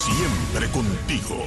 Siempre contigo.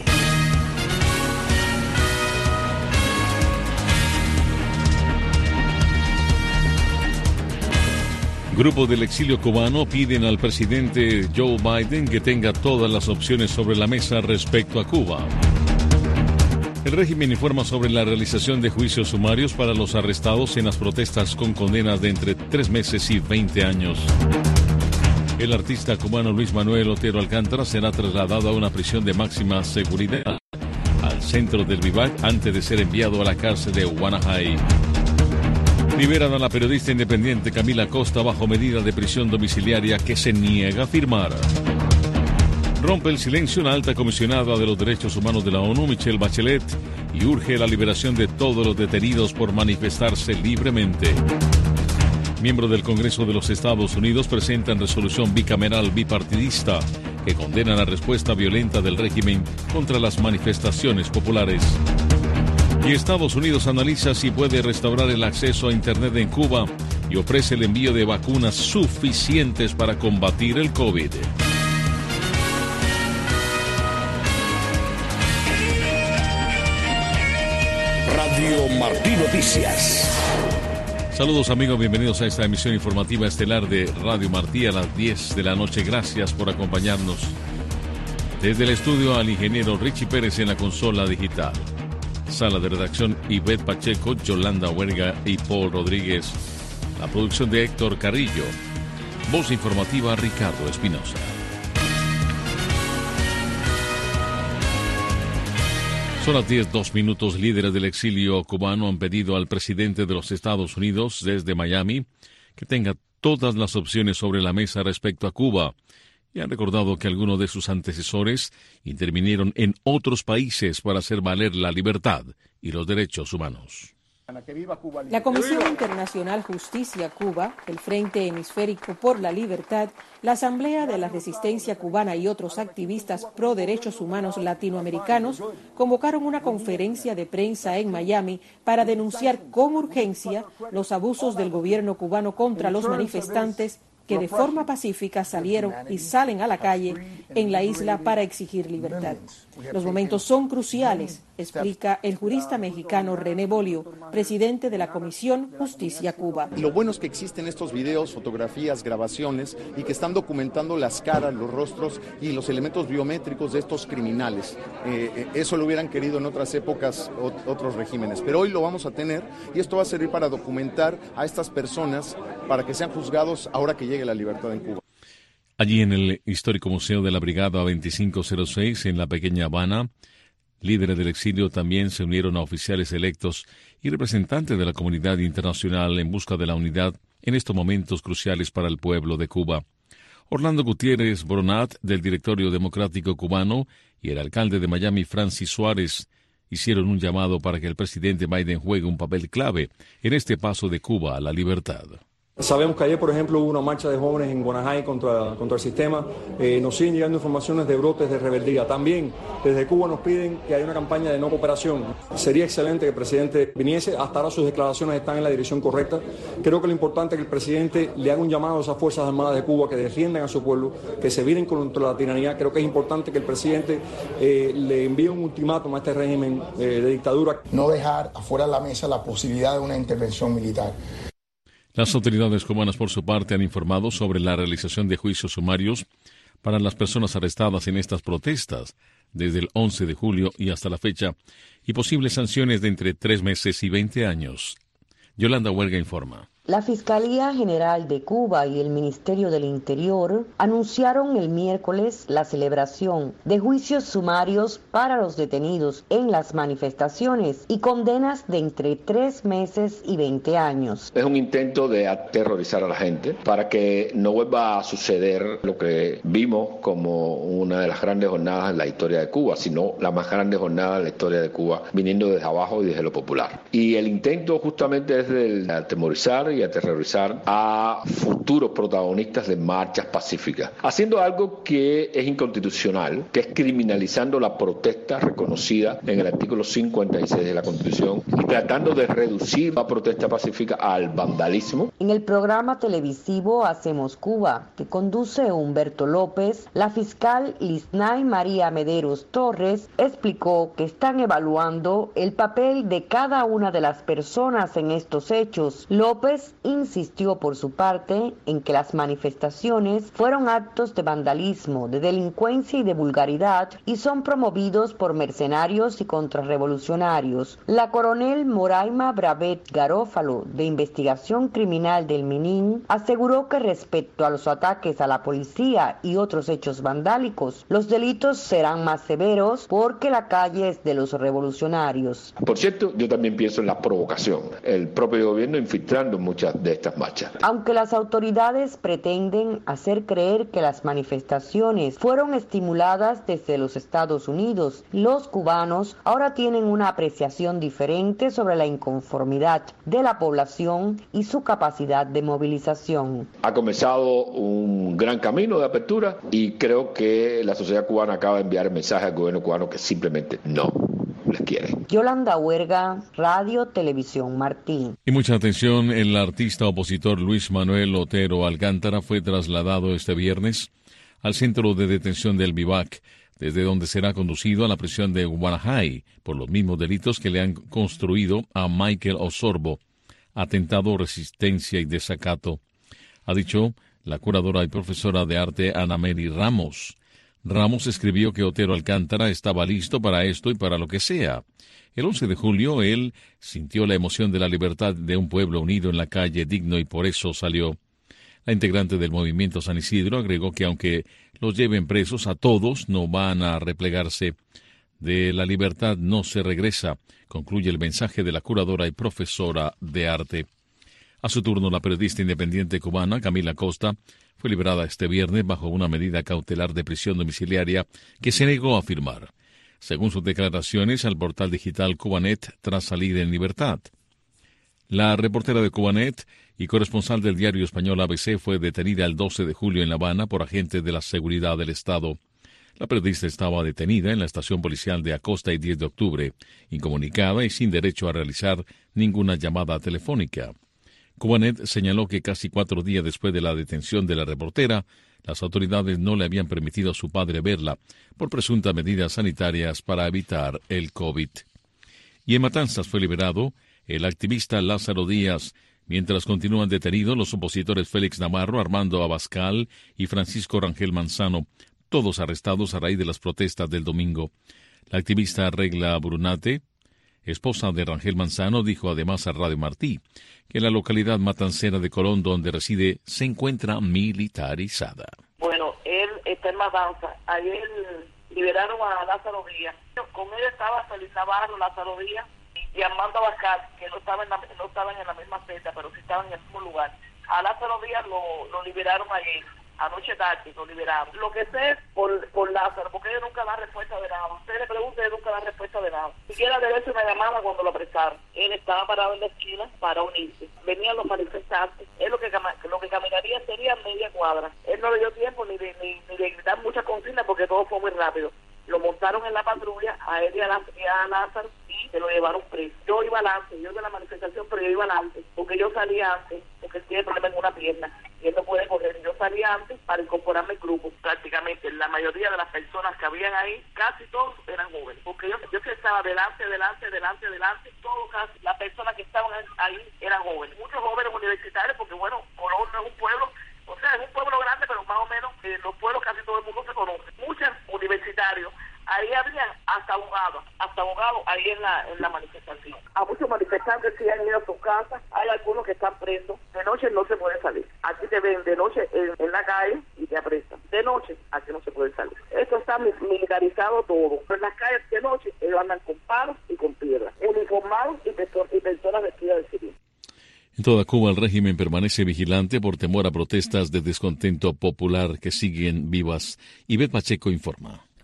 Grupos del exilio cubano piden al presidente Joe Biden que tenga todas las opciones sobre la mesa respecto a Cuba. El régimen informa sobre la realización de juicios sumarios para los arrestados en las protestas con condenas de entre 3 meses y 20 años. El artista cubano Luis Manuel Otero Alcántara será trasladado a una prisión de máxima seguridad al centro del Vivac antes de ser enviado a la cárcel de Guanajay. Liberan a la periodista independiente Camila Costa bajo medida de prisión domiciliaria que se niega a firmar. Rompe el silencio una alta comisionada de los derechos humanos de la ONU, Michelle Bachelet, y urge la liberación de todos los detenidos por manifestarse libremente. Miembros del Congreso de los Estados Unidos presentan resolución bicameral bipartidista que condena la respuesta violenta del régimen contra las manifestaciones populares. Y Estados Unidos analiza si puede restaurar el acceso a Internet en Cuba y ofrece el envío de vacunas suficientes para combatir el COVID. Radio Martí Noticias. Saludos amigos, bienvenidos a esta emisión informativa estelar de Radio Martí a las 10 de la noche. Gracias por acompañarnos. Desde el estudio al ingeniero Richie Pérez en la consola digital. Sala de redacción Ivette Pacheco, Yolanda Huerga y Paul Rodríguez. La producción de Héctor Carrillo. Voz informativa Ricardo Espinosa. Son las 10:02. Líderes del exilio cubano han pedido al presidente de los Estados Unidos desde Miami que tenga todas las opciones sobre la mesa respecto a Cuba y han recordado que algunos de sus antecesores intervinieron en otros países para hacer valer la libertad y los derechos humanos. La Comisión Internacional Justicia Cuba, el Frente Hemisférico por la Libertad, la Asamblea de la Resistencia Cubana y otros activistas pro derechos humanos latinoamericanos convocaron una conferencia de prensa en Miami para denunciar con urgencia los abusos del gobierno cubano contra los manifestantes que de forma pacífica salieron y salen a la calle en la isla para exigir libertad. Los momentos son cruciales, explica el jurista mexicano René Bolio, presidente de la Comisión Justicia Cuba. Lo bueno es que existen estos videos, fotografías, grabaciones y que están documentando las caras, los rostros y los elementos biométricos de estos criminales. Eso lo hubieran querido en otras épocas otros regímenes, pero hoy lo vamos a tener y esto va a servir para documentar a estas personas para que sean juzgados ahora que llegue la libertad en Cuba. Allí en el histórico Museo de la Brigada 2506 en la pequeña Habana, líderes del exilio también se unieron a oficiales electos y representantes de la comunidad internacional en busca de la unidad en estos momentos cruciales para el pueblo de Cuba. Orlando Gutiérrez Bronat, del Directorio Democrático Cubano, y el alcalde de Miami, Francis Suárez, hicieron un llamado para que el presidente Biden juegue un papel clave en este paso de Cuba a la libertad. Sabemos que ayer, por ejemplo, hubo una marcha de jóvenes en Guanajay contra el sistema. Nos siguen llegando informaciones de brotes de rebeldía. También desde Cuba nos piden que haya una campaña de no cooperación. Sería excelente que el presidente viniese. Hasta ahora sus declaraciones están en la dirección correcta. Creo que lo importante es que el presidente le haga un llamado a esas Fuerzas Armadas de Cuba que defiendan a su pueblo, que se viren contra la tiranía. Creo que es importante que el presidente le envíe un ultimátum a este régimen de dictadura. No dejar afuera de la mesa la posibilidad de una intervención militar. Las autoridades cubanas, por su parte, han informado sobre la realización de juicios sumarios para las personas arrestadas en estas protestas desde el 11 de julio y hasta la fecha, y posibles sanciones de entre 3 meses y 20 años. Yolanda Huerga informa. La Fiscalía General de Cuba y el Ministerio del Interior anunciaron el miércoles la celebración de juicios sumarios para los detenidos en las manifestaciones y condenas de entre 3 meses y 20 años. Es un intento de aterrorizar a la gente para que no vuelva a suceder lo que vimos como una de las grandes jornadas en la historia de Cuba, sino la más grande jornada en la historia de Cuba, viniendo desde abajo y desde lo popular. Y el intento justamente es de atemorizar y aterrorizar a futuros protagonistas de marchas pacíficas, haciendo algo que es inconstitucional, que es criminalizando la protesta reconocida en el artículo 56 de la Constitución y tratando de reducir la protesta pacífica al vandalismo. En el programa televisivo Hacemos Cuba, que conduce Humberto López, la fiscal Lisnay María Mederos Torres explicó que están evaluando el papel de cada una de las personas en estos hechos. López insistió por su parte en que las manifestaciones fueron actos de vandalismo, de delincuencia y de vulgaridad y son promovidos por mercenarios y contrarrevolucionarios. La coronel Moraima Bravet Garófalo, de Investigación Criminal del MININ, aseguró que respecto a los ataques a la policía y otros hechos vandálicos, los delitos serán más severos porque la calle es de los revolucionarios. Por cierto, yo también pienso en la provocación, el propio gobierno infiltrando muchas de estas marchas. Aunque las autoridades pretenden hacer creer que las manifestaciones fueron estimuladas desde los Estados Unidos, los cubanos ahora tienen una apreciación diferente sobre la inconformidad de la población y su capacidad de movilización. Ha comenzado un gran camino de apertura y creo que la sociedad cubana acaba de enviar el mensaje al gobierno cubano que simplemente no les quiere. Yolanda Huerga, Radio Televisión Martín. Y mucha atención, el artista opositor Luis Manuel Otero Alcántara fue trasladado este viernes al centro de detención del Vivac, desde donde será conducido a la prisión de Guanajay por los mismos delitos que le han construido a Michael Osorbo: atentado, resistencia y desacato. Ha dicho la curadora y profesora de arte Ana Mary Ramos. Ramos escribió que Otero Alcántara estaba listo para esto y para lo que sea. El 11 de julio él sintió la emoción de la libertad de un pueblo unido en la calle digno y por eso salió. La integrante del movimiento San Isidro agregó que aunque los lleven presos a todos, no van a replegarse. De la libertad no se regresa, concluye el mensaje de la curadora y profesora de arte. A su turno, la periodista independiente cubana Camila Costa fue liberada este viernes bajo una medida cautelar de prisión domiciliaria que se negó a firmar, según sus declaraciones al portal digital Cubanet tras salir en libertad. La reportera de Cubanet y corresponsal del diario español ABC fue detenida el 12 de julio en La Habana por agentes de la seguridad del Estado. La periodista estaba detenida en la estación policial de Acosta y 10 de octubre, incomunicada y sin derecho a realizar ninguna llamada telefónica. Cubanet señaló que casi 4 días después de la detención de la reportera, las autoridades no le habían permitido a su padre verla por presuntas medidas sanitarias para evitar el COVID. Y en Matanzas fue liberado el activista Lázaro Díaz, mientras continúan detenidos los opositores Félix Navarro, Armando Abascal y Francisco Rangel Manzano, todos arrestados a raíz de las protestas del domingo. La activista Regla Brunate, esposa de Rangel Manzano, dijo además a Radio Martí que la localidad matancera de Colón, donde reside, se encuentra militarizada. Bueno, él está en Matanzas. Ayer liberaron a Lázaro Díaz. Con él estaba Félix Navarro, Lázaro Díaz y Armando Abascal, que no estaban en la misma celda, pero sí estaban en el mismo lugar. A Lázaro Díaz lo liberaron ayer. Anoche tarde lo liberaron. Lo que sé es por Lázaro, porque ellos nunca dan respuesta de nada. Usted le pregunta y nunca dan respuesta de nada. Siquiera debe ser una llamada cuando lo apresaron. Él estaba parado en la esquina para unirse. Venían los manifestantes. Él lo que caminaría sería media cuadra. Él no le dio tiempo ni de gritar muchas consignas porque todo fue muy rápido. Lo montaron en la patrulla, a él y a Lázaro, y se lo llevaron preso. Yo iba adelante, yo de la manifestación, pero yo iba adelante, porque yo salía antes, porque tiene problema en una pierna, y él no puede correr. Yo salía antes para incorporarme al grupo. Prácticamente la mayoría de las personas que habían ahí, casi todos eran jóvenes, porque yo estaba delante, todos casi, las personas que estaban ahí eran jóvenes. Muchos jóvenes universitarios, porque bueno, Colón no es un pueblo, o sea, es un pueblo grande, pero más o menos los pueblos casi todo el mundo se conoce. Muchos universitarios, ahí había hasta abogados ahí en la manifestación. A muchos manifestantes sí han ido a sus casas, hay algunos que están presos. De noche no se puede salir. Aquí te ven de noche en la calle y te apresan. De noche aquí no se puede salir. Esto está militarizado todo. Pero en las calles de noche ellos andan con palos y con piedras, uniformados y personas vestidas de civil. En toda Cuba el régimen permanece vigilante por temor a protestas de descontento popular que siguen vivas. Ivette Pacheco informa.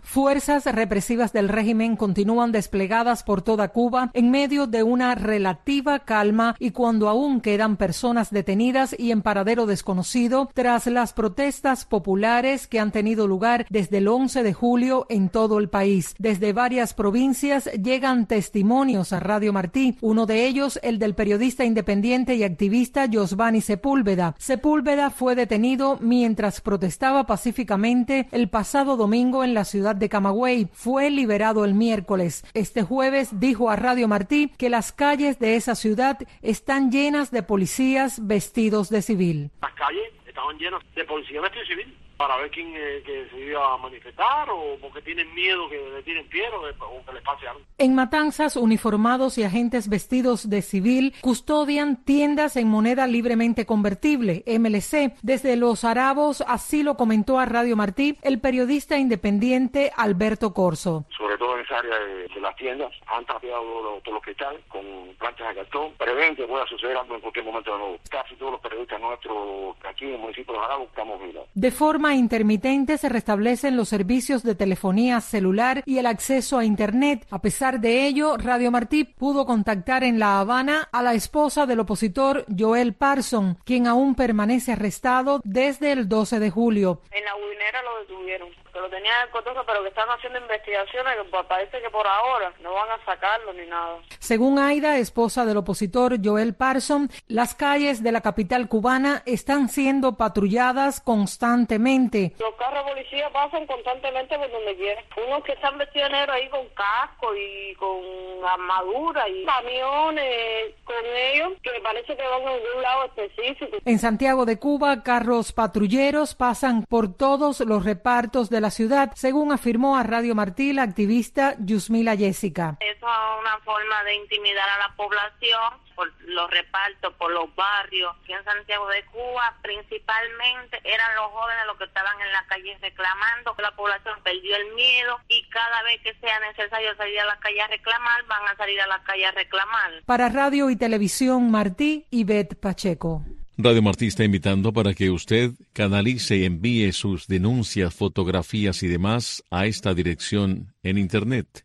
Fuerzas represivas del régimen continúan desplegadas por toda Cuba en medio de una relativa calma y cuando aún quedan personas detenidas y en paradero desconocido tras las protestas populares que han tenido lugar desde el 11 de julio en todo el país. Desde varias provincias llegan testimonios a Radio Martí, uno de ellos el del periodista independiente y activista Yosvani Sepúlveda. Sepúlveda fue detenido mientras protestaba pacíficamente el pasado domingo en la ciudad de Camagüey. Fue liberado el miércoles. Este jueves dijo a Radio Martí que las calles de esa ciudad están llenas de policías vestidos de civil. Las calles estaban llenas de policías vestidos de civil para ver quién que se iba a manifestar o porque tienen miedo que le tiren piedra o que les pase algo. En Matanzas, uniformados y agentes vestidos de civil custodian tiendas en moneda libremente convertible, MLC. Desde Los Arabos, así lo comentó a Radio Martí el periodista independiente Alberto Corso. Sobre todo en esa área de las tiendas, han tapiado todos los cristales con planchas de cartón. Prevén que pueda suceder algo en cualquier momento de nuevo. Casi todos los periodistas nuestros aquí en el municipio de Los Arabos estamos vigilados. De forma intermitente se restablecen los servicios de telefonía celular y el acceso a Internet. A pesar de ello, Radio Martí pudo contactar en La Habana a la esposa del opositor Joel Parson, quien aún permanece arrestado desde el 12 de julio. En la Guinera lo detuvieron, que lo tenían en cotoso, pero que están haciendo investigaciones que parece que por ahora no van a sacarlo ni nada. Según Aida, esposa del opositor Joel Parson, las calles de la capital cubana están siendo patrulladas constantemente. Los carros de policía pasan constantemente por donde quieren. Unos que están vestidos de negro ahí con casco y con armadura y camiones con ellos que parece que van a algún lado específico. En Santiago de Cuba, carros patrulleros pasan por todos los repartos de la ciudad, según afirmó a Radio Martí la activista Yusmila Jessica. Eso es una forma de intimidar a la población por los repartos, por los barrios. Aquí en Santiago de Cuba, principalmente eran los jóvenes los que estaban en la calle reclamando, que la población perdió el miedo y cada vez que sea necesario salir a la calle a reclamar, van a salir a la calle a reclamar. Para Radio y Televisión Martí, Ivette Pacheco. Radio Martí está invitando para que usted canalice y envíe sus denuncias, fotografías y demás a esta dirección en internet,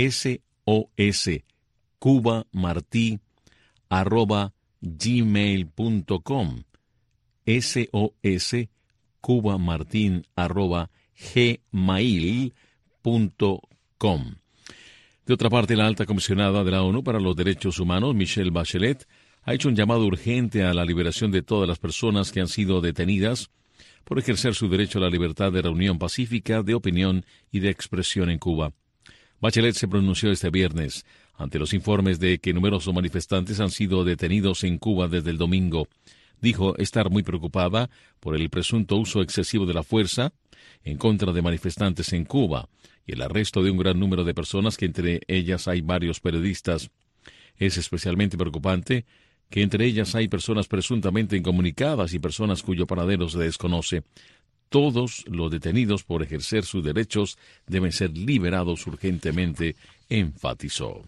SOScubamarti@gmail.com, SOScubamartin@gmail.com. De otra parte, la alta comisionada de la ONU para los Derechos Humanos, Michelle Bachelet, ha hecho un llamado urgente a la liberación de todas las personas que han sido detenidas por ejercer su derecho a la libertad de reunión pacífica, de opinión y de expresión en Cuba. Bachelet se pronunció este viernes ante los informes de que numerosos manifestantes han sido detenidos en Cuba desde el domingo. Dijo estar muy preocupada por el presunto uso excesivo de la fuerza en contra de manifestantes en Cuba y el arresto de un gran número de personas, que entre ellas hay varios periodistas. Es especialmente preocupante que entre ellas hay personas presuntamente incomunicadas y personas cuyo paradero se desconoce. Todos los detenidos por ejercer sus derechos deben ser liberados urgentemente, enfatizó.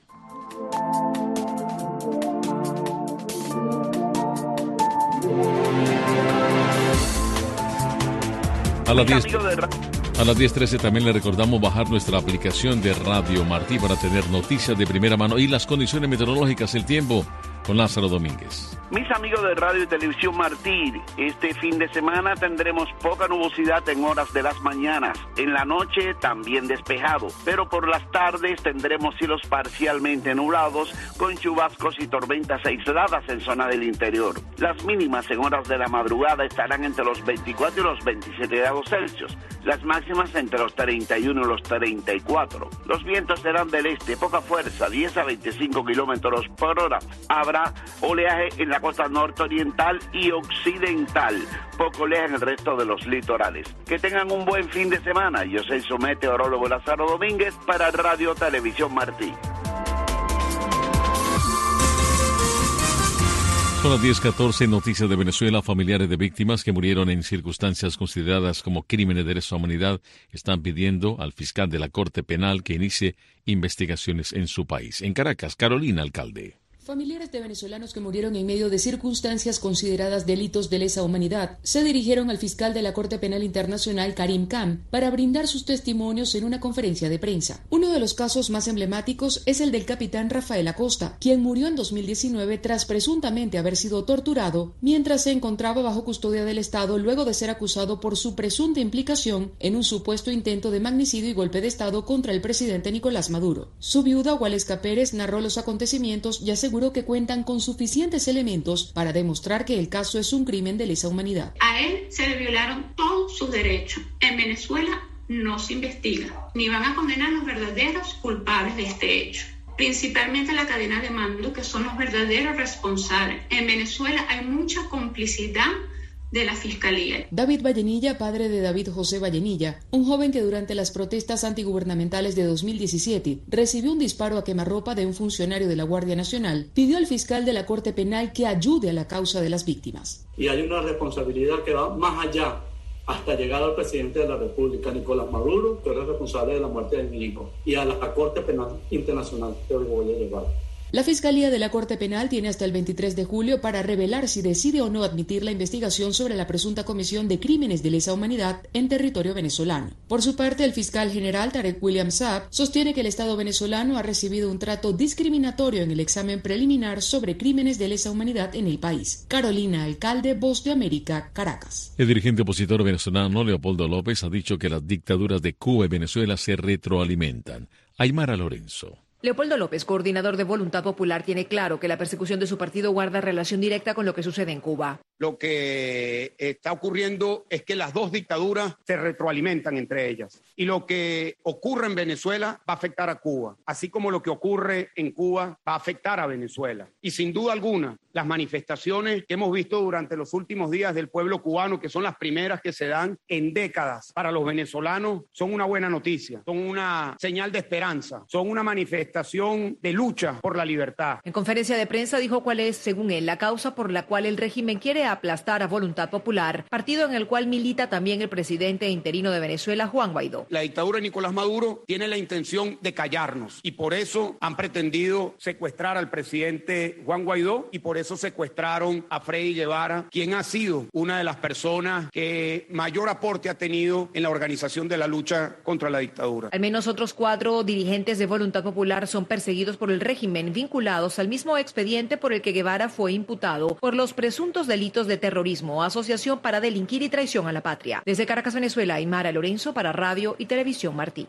A las 10:13 también le recordamos bajar nuestra aplicación de Radio Martí para tener noticias de primera mano y las condiciones meteorológicas, el tiempo, con Lázaro Domínguez. Mis amigos de Radio y Televisión Martí, este fin de semana tendremos poca nubosidad en horas de las mañanas. En la noche también despejado, pero por las tardes tendremos cielos parcialmente nublados con chubascos y tormentas aisladas en zona del interior. Las mínimas en horas de la madrugada estarán entre los 24 y los 27 grados Celsius. Las máximas entre los 31 y los 34. Los vientos serán del este, poca fuerza, 10 a 25 kilómetros por hora. Habrá oleaje en la costa norte-oriental y occidental, poco oleaje en el resto de los litorales. Que tengan un buen fin de semana. Yo soy su meteorólogo Lázaro Domínguez para Radio Televisión Martí. Son las 10:14, noticias de Venezuela. Familiares de víctimas que murieron en circunstancias consideradas como crímenes de lesa humanidad están pidiendo al fiscal de la Corte Penal que inicie investigaciones en su país. En Caracas, Carolina Alcalde. Familiares de venezolanos que murieron en medio de circunstancias consideradas delitos de lesa humanidad se dirigieron al fiscal de la Corte Penal Internacional, Karim Khan, para brindar sus testimonios en una conferencia de prensa. Uno de los casos más emblemáticos es el del capitán Rafael Acosta, quien murió en 2019 tras presuntamente haber sido torturado mientras se encontraba bajo custodia del Estado luego de ser acusado por su presunta implicación en un supuesto intento de magnicidio y golpe de Estado contra el presidente Nicolás Maduro. Su viuda, Waleska Pérez, narró los acontecimientos y aseguró que cuentan con suficientes elementos para demostrar que el caso es un crimen de lesa humanidad. A él se le violaron todos sus derechos. En Venezuela no se investiga, ni van a condenar a los verdaderos culpables de este hecho. Principalmente la cadena de mando, que son los verdaderos responsables. En Venezuela hay mucha complicidad de la Fiscalía. David Vallenilla, padre de David José Vallenilla, un joven que durante las protestas antigubernamentales de 2017 recibió un disparo a quemarropa de un funcionario de la Guardia Nacional, pidió al fiscal de la Corte Penal que ayude a la causa de las víctimas. Y hay una responsabilidad que va más allá, hasta llegar al presidente de la República, Nicolás Maduro, que es responsable de la muerte de mi hijo, y a la Corte Penal Internacional que hoy voy a llevar. La Fiscalía de la Corte Penal tiene hasta el 23 de julio para revelar si decide o no admitir la investigación sobre la presunta comisión de crímenes de lesa humanidad en territorio venezolano. Por su parte, el fiscal general Tarek William Saab sostiene que el Estado venezolano ha recibido un trato discriminatorio en el examen preliminar sobre crímenes de lesa humanidad en el país. Carolina Alcalde, Voz de América, Caracas. El dirigente opositor venezolano Leopoldo López ha dicho que las dictaduras de Cuba y Venezuela se retroalimentan. Aymara Lorenzo. Leopoldo López, coordinador de Voluntad Popular, tiene claro que la persecución de su partido guarda relación directa con lo que sucede en Cuba. Lo que está ocurriendo es que las dos dictaduras se retroalimentan entre ellas. Y lo que ocurre en Venezuela va a afectar a Cuba, así como lo que ocurre en Cuba va a afectar a Venezuela. Y sin duda alguna, las manifestaciones que hemos visto durante los últimos días del pueblo cubano, que son las primeras que se dan en décadas para los venezolanos, son una buena noticia, son una señal de esperanza, son una manifestación de lucha por la libertad. En conferencia de prensa dijo cuál es, según él, la causa por la cual el régimen quiere aplastar a Voluntad Popular, partido en el cual milita también el presidente interino de Venezuela, Juan Guaidó. La dictadura de Nicolás Maduro tiene la intención de callarnos y por eso han pretendido secuestrar al presidente Juan Guaidó y por eso secuestraron a Freddy Guevara, quien ha sido una de las personas que mayor aporte ha tenido en la organización de la lucha contra la dictadura. Al menos otros 4 dirigentes de Voluntad Popular son perseguidos por el régimen, vinculados al mismo expediente por el que Guevara fue imputado por los presuntos delitos de terrorismo, asociación para delinquir y traición a la patria. Desde Caracas, Venezuela, Aymara Lorenzo para Radio y Televisión Martí.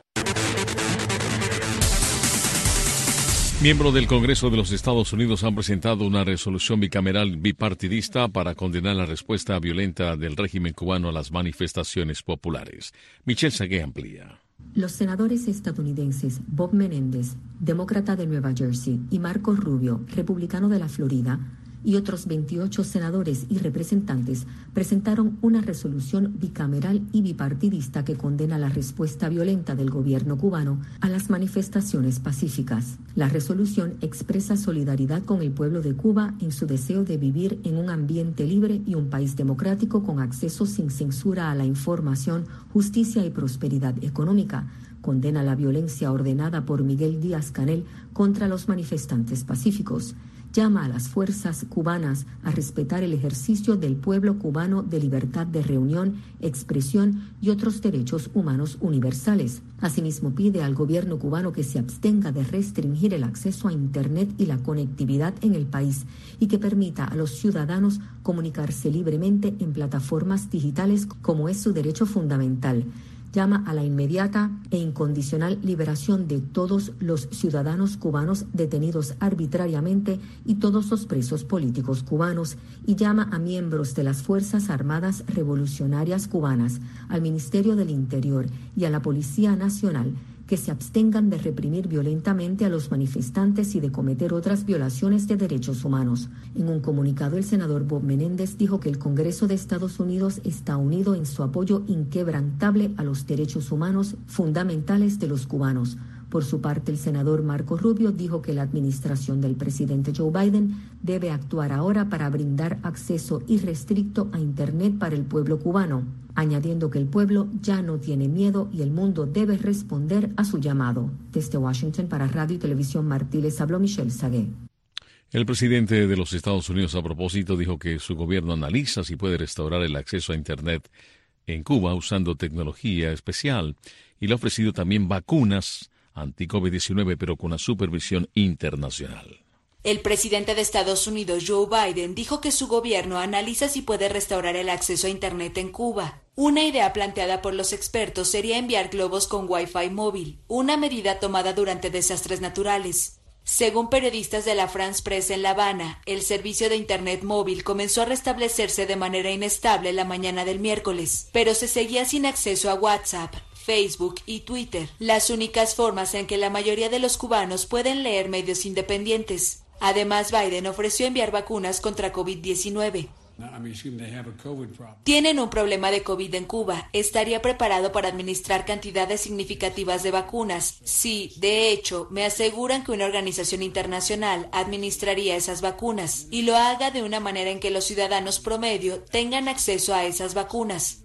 Miembros del Congreso de los Estados Unidos han presentado una resolución bicameral bipartidista para condenar la respuesta violenta del régimen cubano a las manifestaciones populares. Michelle Sagué amplía. Los senadores estadounidenses Bob Menéndez, demócrata de Nueva Jersey, y Marco Rubio, republicano de la Florida, y otros 28 senadores y representantes presentaron una resolución bicameral y bipartidista que condena la respuesta violenta del gobierno cubano a las manifestaciones pacíficas. La resolución expresa solidaridad con el pueblo de Cuba en su deseo de vivir en un ambiente libre y un país democrático con acceso sin censura a la información, justicia y prosperidad económica. Condena la violencia ordenada por Miguel Díaz-Canel contra los manifestantes pacíficos. Llama a las fuerzas cubanas a respetar el ejercicio del pueblo cubano de libertad de reunión, expresión y otros derechos humanos universales. Asimismo, pide al gobierno cubano que se abstenga de restringir el acceso a Internet y la conectividad en el país y que permita a los ciudadanos comunicarse libremente en plataformas digitales como es su derecho fundamental. Llama a la inmediata e incondicional liberación de todos los ciudadanos cubanos detenidos arbitrariamente y todos los presos políticos cubanos y llama a miembros de las Fuerzas Armadas Revolucionarias Cubanas, al Ministerio del Interior y a la Policía Nacional que se abstengan de reprimir violentamente a los manifestantes y de cometer otras violaciones de derechos humanos. En un comunicado, el senador Bob Menéndez dijo que el Congreso de Estados Unidos está unido en su apoyo inquebrantable a los derechos humanos fundamentales de los cubanos. Por su parte, el senador Marco Rubio dijo que la administración del presidente Joe Biden debe actuar ahora para brindar acceso irrestricto a Internet para el pueblo cubano, añadiendo que el pueblo ya no tiene miedo y el mundo debe responder a su llamado. Desde Washington para Radio y Televisión Martí les habló Michelle Sagué. El presidente de los Estados Unidos, a propósito, dijo que su gobierno analiza si puede restaurar el acceso a Internet en Cuba usando tecnología especial y le ha ofrecido también vacunas anti-COVID-19, pero con una supervisión internacional. El presidente de Estados Unidos, Joe Biden, dijo que su gobierno analiza si puede restaurar el acceso a Internet en Cuba. Una idea planteada por los expertos sería enviar globos con Wi-Fi móvil, una medida tomada durante desastres naturales. Según periodistas de la France Press en La Habana, el servicio de Internet móvil comenzó a restablecerse de manera inestable la mañana del miércoles, pero se seguía sin acceso a WhatsApp, Facebook y Twitter, las únicas formas en que la mayoría de los cubanos pueden leer medios independientes. Además, Biden ofreció enviar vacunas contra COVID-19. Tienen un problema de COVID en Cuba. Estaría preparado para administrar cantidades significativas de vacunas. Sí, de hecho, me aseguran que una organización internacional administraría esas vacunas y lo haga de una manera en que los ciudadanos promedio tengan acceso a esas vacunas.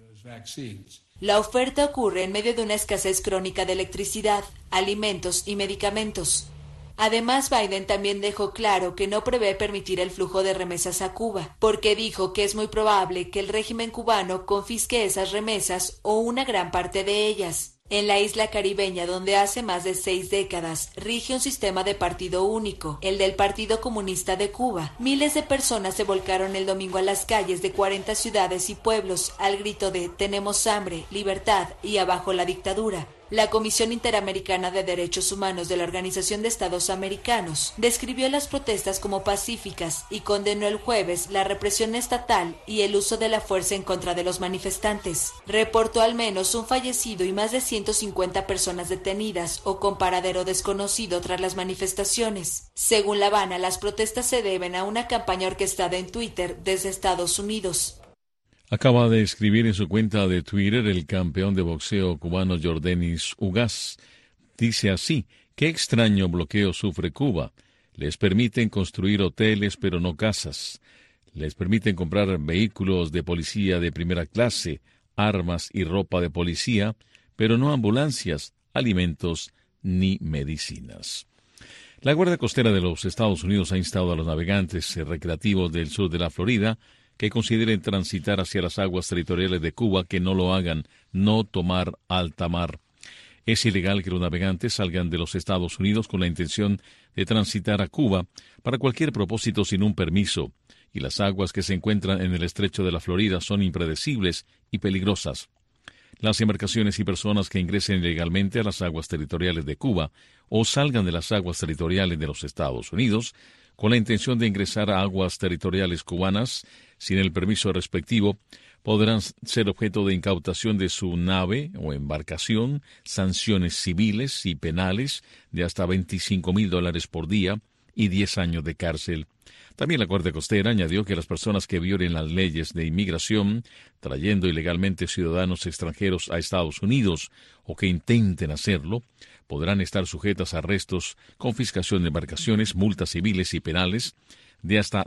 La oferta ocurre en medio de una escasez crónica de electricidad, alimentos y medicamentos. Además, Biden también dejó claro que no prevé permitir el flujo de remesas a Cuba, porque dijo que es muy probable que el régimen cubano confisque esas remesas o una gran parte de ellas. En la isla caribeña, donde hace más de 6 décadas rige un sistema de partido único, el del Partido Comunista de Cuba, miles de personas se volcaron el domingo a las calles de 40 ciudades y pueblos al grito de «Tenemos hambre, libertad y abajo la dictadura». La Comisión Interamericana de Derechos Humanos de la Organización de Estados Americanos describió las protestas como pacíficas y condenó el jueves la represión estatal y el uso de la fuerza en contra de los manifestantes. Reportó al menos un fallecido y más de 150 personas detenidas o con paradero desconocido tras las manifestaciones. Según La Habana, las protestas se deben a una campaña orquestada en Twitter desde Estados Unidos. Acaba de escribir en su cuenta de Twitter el campeón de boxeo cubano Yordenis Ugas. Dice así: «Qué extraño bloqueo sufre Cuba. Les permiten construir hoteles pero no casas. Les permiten comprar vehículos de policía de primera clase, armas y ropa de policía, pero no ambulancias, alimentos ni medicinas». La Guardia Costera de los Estados Unidos ha instado a los navegantes recreativos del sur de la Florida que consideren transitar hacia las aguas territoriales de Cuba que no lo hagan, no tomar alta mar. Es ilegal que los navegantes salgan de los Estados Unidos con la intención de transitar a Cuba para cualquier propósito sin un permiso, y las aguas que se encuentran en el estrecho de la Florida son impredecibles y peligrosas. Las embarcaciones y personas que ingresen ilegalmente a las aguas territoriales de Cuba o salgan de las aguas territoriales de los Estados Unidos con la intención de ingresar a aguas territoriales cubanas sin el permiso respectivo, podrán ser objeto de incautación de su nave o embarcación, sanciones civiles y penales de hasta $25,000 por día y 10 años de cárcel. También la Guardia Costera añadió que las personas que violen las leyes de inmigración, trayendo ilegalmente ciudadanos extranjeros a Estados Unidos o que intenten hacerlo, podrán estar sujetas a arrestos, confiscación de embarcaciones, multas civiles y penales de hasta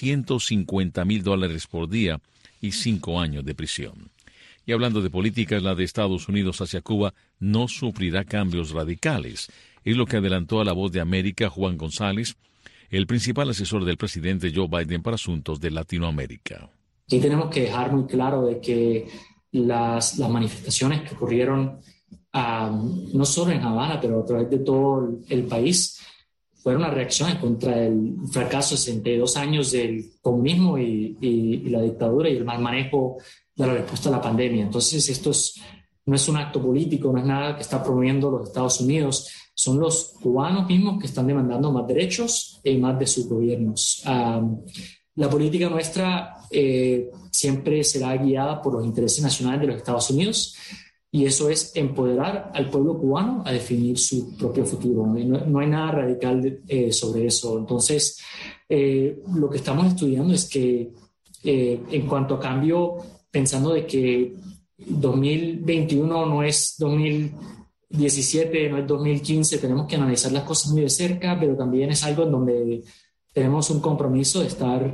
$250,000 por día y 5 años de prisión. Y hablando de políticas, la de Estados Unidos hacia Cuba no sufrirá cambios radicales. Es lo que adelantó a La Voz de América Juan González, el principal asesor del presidente Joe Biden para asuntos de Latinoamérica. Aquí tenemos que dejar muy claro de que las manifestaciones que ocurrieron no solo en Habana, pero a través de todo el país, fueron una reacción contra el fracaso de 62 años del comunismo y la dictadura y el mal manejo de la respuesta a la pandemia. Entonces, esto no es un acto político, no es nada que está promoviendo los Estados Unidos. Son los cubanos mismos que están demandando más derechos y más de sus gobiernos. La política nuestra siempre será guiada por los intereses nacionales de los Estados Unidos, y eso es empoderar al pueblo cubano a definir su propio futuro. No hay nada radical sobre eso. Entonces, lo que estamos estudiando es que en cuanto a cambio, pensando de que 2021 no es 2017, no es 2015, tenemos que analizar las cosas muy de cerca, pero también es algo en donde tenemos un compromiso de estar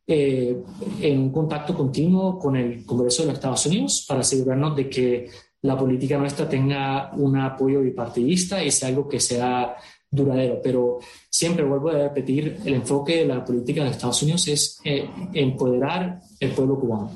en un contacto continuo con el Congreso de los Estados Unidos para asegurarnos de que la política nuestra tenga un apoyo bipartidista y sea algo que sea duradero, pero siempre vuelvo a repetir, el enfoque de la política de Estados Unidos es empoderar el pueblo cubano.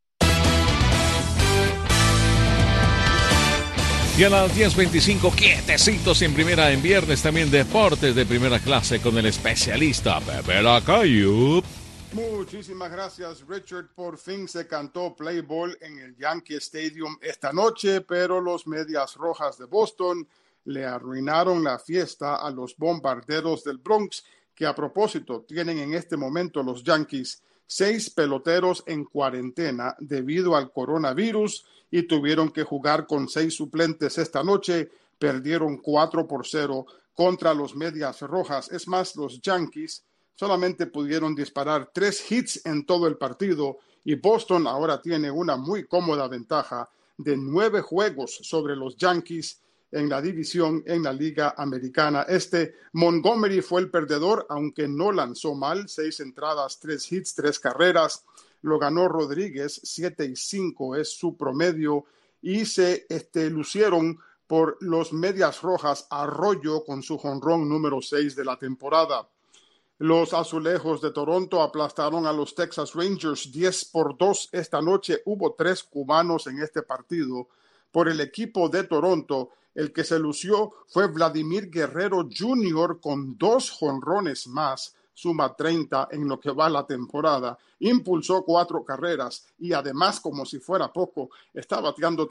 Y a las 10:25, quietecitos en primera en viernes, también deportes de primera clase con el especialista Pepe Lacayo. Muchísimas gracias, Richard. Por fin se cantó Play Ball en el Yankee Stadium esta noche, pero los Medias Rojas de Boston le arruinaron la fiesta a los Bombarderos del Bronx, que a propósito tienen en este momento los Yankees 6 peloteros en cuarentena debido al coronavirus y tuvieron que jugar con 6 suplentes esta noche. Perdieron 4-0 contra los Medias Rojas. Es más, los Yankees solamente pudieron disparar 3 hits en todo el partido y Boston ahora tiene una muy cómoda ventaja de 9 juegos sobre los Yankees en la división en la Liga Americana. Montgomery fue el perdedor, aunque no lanzó mal, 6 entradas, 3 hits, 3 carreras. Lo ganó Rodríguez, 7-5 es su promedio, y se lucieron por los Medias Rojas Arroyo con su jonrón número 6 de la temporada. Los Azulejos de Toronto aplastaron a los Texas Rangers 10-2 esta noche. Hubo 3 cubanos en este partido. Por el equipo de Toronto, el que se lució fue Vladimir Guerrero Jr. con 2 jonrones más, suma 30 en lo que va la temporada. Impulsó 4 carreras y además, como si fuera poco, está bateando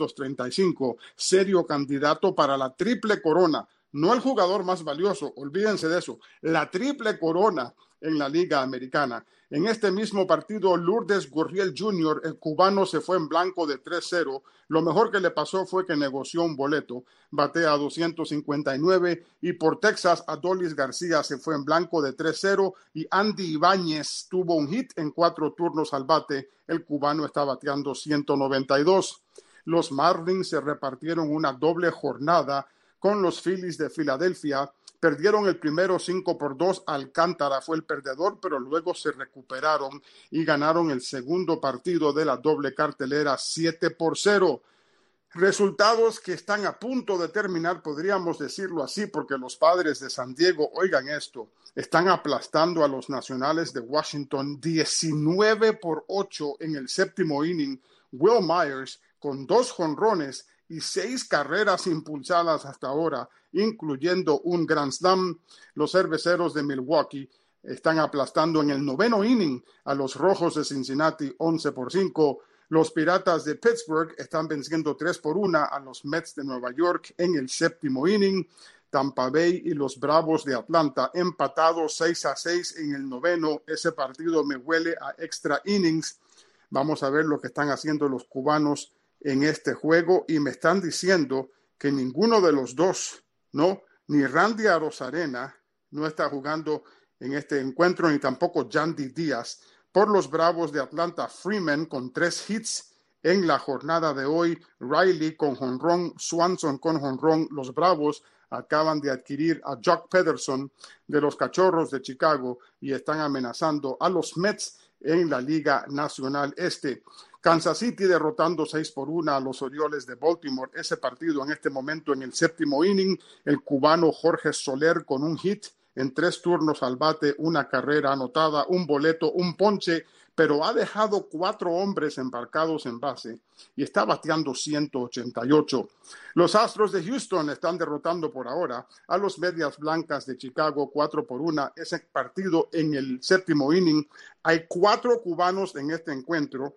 335. Serio candidato para la triple corona. No el jugador más valioso, olvídense de eso, la triple corona en la Liga Americana. En este mismo partido, Lourdes Gurriel Jr., el cubano, se fue en blanco de 3-0. Lo mejor que le pasó fue que negoció un boleto, batea 259, y por Texas, Adolis García se fue en blanco de 3-0 y Andy Ibáñez tuvo un hit en 4 turnos al bate. El cubano está bateando 192. Los Marlins se repartieron una doble jornada con los Phillies de Filadelfia. Perdieron el primero 5-2, Alcántara fue el perdedor, pero luego se recuperaron y ganaron el segundo partido de la doble cartelera 7-0. Resultados que están a punto de terminar, podríamos decirlo así, porque los Padres de San Diego, oigan esto, están aplastando a los Nacionales de Washington 19-8 en el séptimo inning. Will Myers con 2 jonrones y 6 carreras impulsadas hasta ahora, incluyendo un Grand Slam. Los Cerveceros de Milwaukee están aplastando en el 9º inning a los Rojos de Cincinnati 11-5. Los Piratas de Pittsburgh están venciendo 3-1 a los Mets de Nueva York en el 7º inning. Tampa Bay y los Bravos de Atlanta empatados 6-6 en el 9º. Ese partido me huele a extra innings. Vamos a ver lo que están haciendo los cubanos en este juego, y me están diciendo que ninguno de los dos, ¿no? Ni Randy Arozarena no está jugando en este encuentro, ni tampoco Yandy Díaz. Por los Bravos de Atlanta, Freeman con 3 hits en la jornada de hoy, Riley con jonrón, Swanson con jonrón. Los Bravos acaban de adquirir a Jock Pederson de los Cachorros de Chicago y están amenazando a los Mets en la Liga Nacional Este. Kansas City derrotando 6-1 a los Orioles de Baltimore. Ese partido en este momento en el 7º inning. El cubano Jorge Soler con un hit en 3 turnos al bate, 1 carrera anotada, un boleto, un ponche, pero ha dejado 4 hombres embarcados en base y está bateando 188. Los Astros de Houston están derrotando por ahora a los Medias Blancas de Chicago 4-1. Ese partido en el 7º inning. Hay 4 cubanos en este encuentro.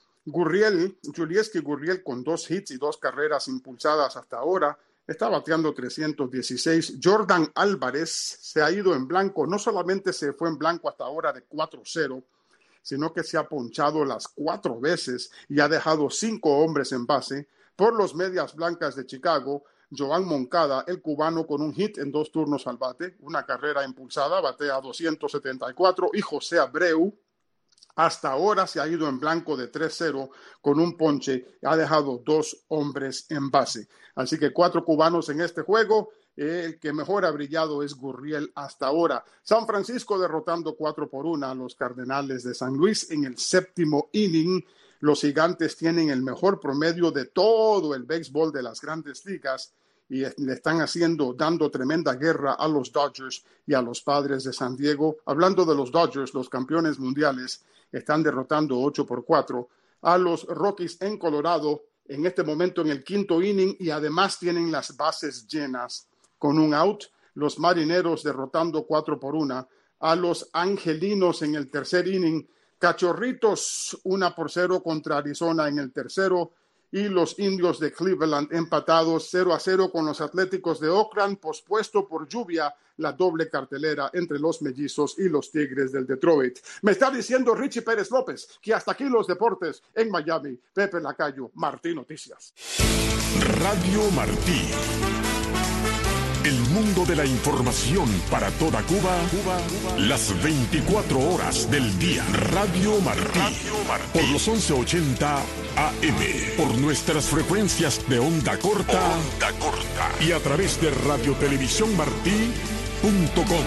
Julieski Gurriel con 2 hits y 2 carreras impulsadas hasta ahora, está bateando 316. Jordan Álvarez se ha ido en blanco, no solamente se fue en blanco hasta ahora de 4-0, sino que se ha ponchado las 4 veces y ha dejado 5 hombres en base. Por los Medias Blancas de Chicago, Joan Moncada, el cubano, con un hit en 2 turnos al bate, 1 carrera impulsada, batea 274, y José Abreu hasta ahora se ha ido en blanco de 3-0 con un ponche, ha dejado 2 hombres en base. Así que 4 cubanos en este juego. El que mejor ha brillado es Gurriel hasta ahora. San Francisco derrotando 4-1 a los Cardenales de San Luis en el 7º inning. Los Gigantes tienen el mejor promedio de todo el béisbol de las Grandes Ligas y le están dando tremenda guerra a los Dodgers y a los Padres de San Diego. Hablando de los Dodgers, los campeones mundiales están derrotando 8-4 a los Rockies en Colorado en este momento en el quinto inning, y además tienen las bases llenas con un out. Los Marineros derrotando 4-1 a los Angelinos en el tercer inning. Cachorritos 1-0 contra Arizona en el tercero, y los Indios de Cleveland empatados 0-0 con los Atléticos de Oakland, pospuesto por lluvia la doble cartelera entre los Mellizos y los Tigres del Detroit. Me está diciendo Richie Pérez López que hasta aquí los deportes en Miami. Pepe Lacayo, Martí Noticias. Radio Martí. El mundo de la información para toda Cuba, las 24 horas del día. Radio Martí, por los 1180 AM, por nuestras frecuencias de onda corta, y a través de radiotelevisiónmartí.com.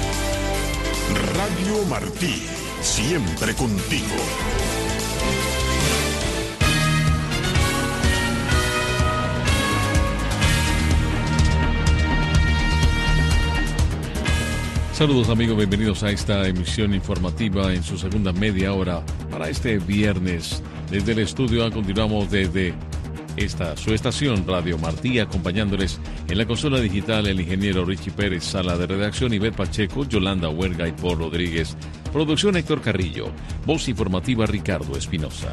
Radio Martí, siempre contigo. Saludos amigos, bienvenidos a esta emisión informativa en su segunda media hora para este viernes. Desde el estudio continuamos desde esta su estación Radio Martí, acompañándoles en la consola digital el ingeniero Richie Pérez, sala de redacción Ivette Pacheco, Yolanda Huerga y Paul Rodríguez, producción Héctor Carrillo, voz informativa Ricardo Espinosa.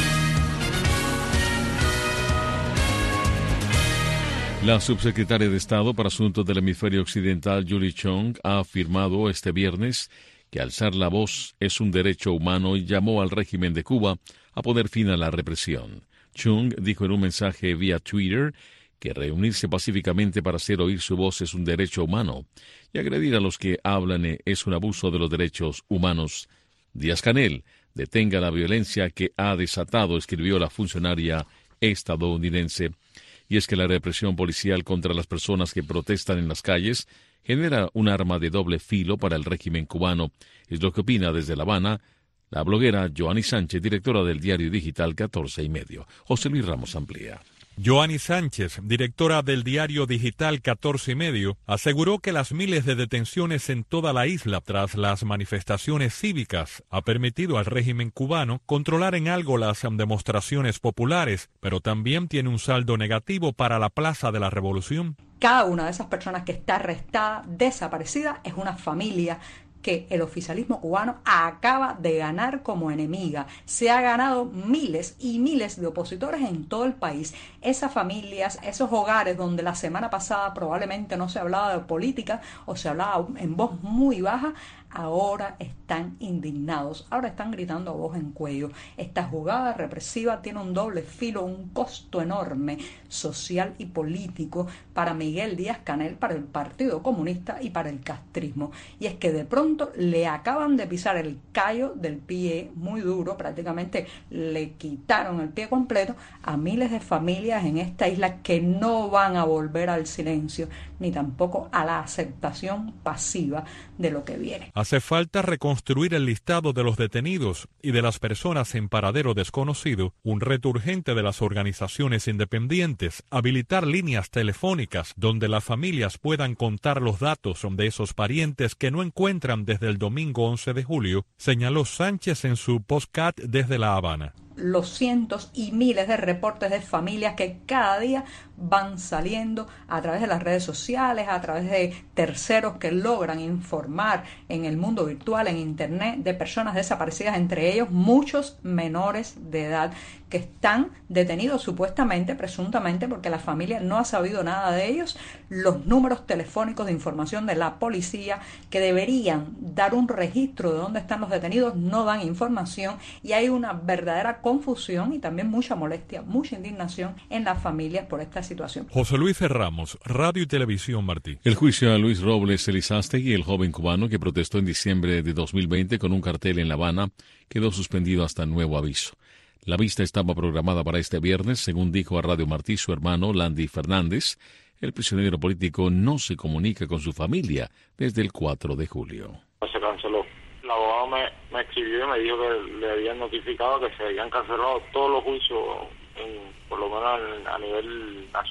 La subsecretaria de Estado para Asuntos del Hemisferio Occidental, Julie Chung, ha afirmado este viernes que alzar la voz es un derecho humano y llamó al régimen de Cuba a poner fin a la represión. Chung dijo en un mensaje vía Twitter que reunirse pacíficamente para hacer oír su voz es un derecho humano y agredir a los que hablan es un abuso de los derechos humanos. Díaz-Canel, detenga la violencia que ha desatado, escribió la funcionaria estadounidense. Y es que la represión policial contra las personas que protestan en las calles genera un arma de doble filo para el régimen cubano. Es lo que opina desde La Habana la bloguera Joanny Sánchez, directora del diario digital 14 y medio. José Luis Ramos amplía. Joanny Sánchez, directora del diario digital 14 y medio, aseguró que las miles de detenciones en toda la isla tras las manifestaciones cívicas ha permitido al régimen cubano controlar en algo las demostraciones populares, pero también tiene un saldo negativo para la Plaza de la Revolución. Cada una de esas personas que está arrestada, desaparecida, es una familia que el oficialismo cubano acaba de ganar como enemiga. Se ha ganado miles y miles de opositores en todo el país. Esas familias, esos hogares donde la semana pasada probablemente no se hablaba de política o se hablaba en voz muy baja, ahora están indignados, ahora están gritando a voz en cuello. Esta jugada represiva tiene un doble filo, un costo enorme social y político para Miguel Díaz-Canel, para el Partido Comunista y para el castrismo. Y es que de pronto le acaban de pisar el callo del pie muy duro, prácticamente le quitaron el pie completo a miles de familias en esta isla que no van a volver al silencio ni tampoco a la aceptación pasiva de lo que viene. Hace falta reconstruir el listado de los detenidos y de las personas en paradero desconocido, un reto urgente de las organizaciones independientes, habilitar líneas telefónicas donde las familias puedan contar los datos de esos parientes que no encuentran desde el domingo 11 de julio, señaló Sánchez en su podcast desde La Habana. Los cientos y miles de reportes de familias que cada día van saliendo a través de las redes sociales, a través de terceros que logran informar en el mundo virtual, en internet, de personas desaparecidas, entre ellos muchos menores de edad que están detenidos supuestamente, presuntamente, porque la familia no ha sabido nada de ellos. Los números telefónicos de información de la policía que deberían dar un registro de dónde están los detenidos no dan información, y hay una verdadera confusión y también mucha molestia, mucha indignación en las familias por esta situación. José Luis Ramos, Radio y Televisión Martí. El juicio a Luis Robles Elizástegui, el joven cubano que protestó en diciembre de 2020 con un cartel en La Habana, quedó suspendido hasta nuevo aviso. La vista estaba programada para este viernes, según dijo a Radio Martí su hermano Landy Fernández. El prisionero político no se comunica con su familia desde el 4 de julio. Se canceló. El abogado me escribió y me dijo que le habían notificado que se habían cancelado todos los juicios, por lo menos a nivel nacional.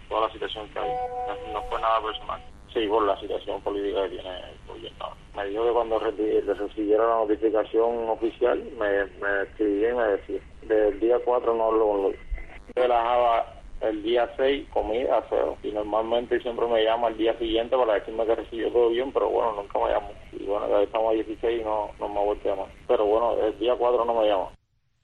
toda la situación que hay. No fue nada personal. Sí, por la situación política que tiene el gobierno. Me dijo que cuando recibiera la notificación oficial, me escribía y me decía, desde el día 4 no hablo con Luis. Yo relajaba el día 6, comí aseo, y normalmente siempre me llama el día siguiente para decirme que recibió todo bien, pero bueno, nunca me llamó. Y bueno, ya estamos a 16 y no me ha vuelto a llamar. Pero bueno, el día 4 no me llama.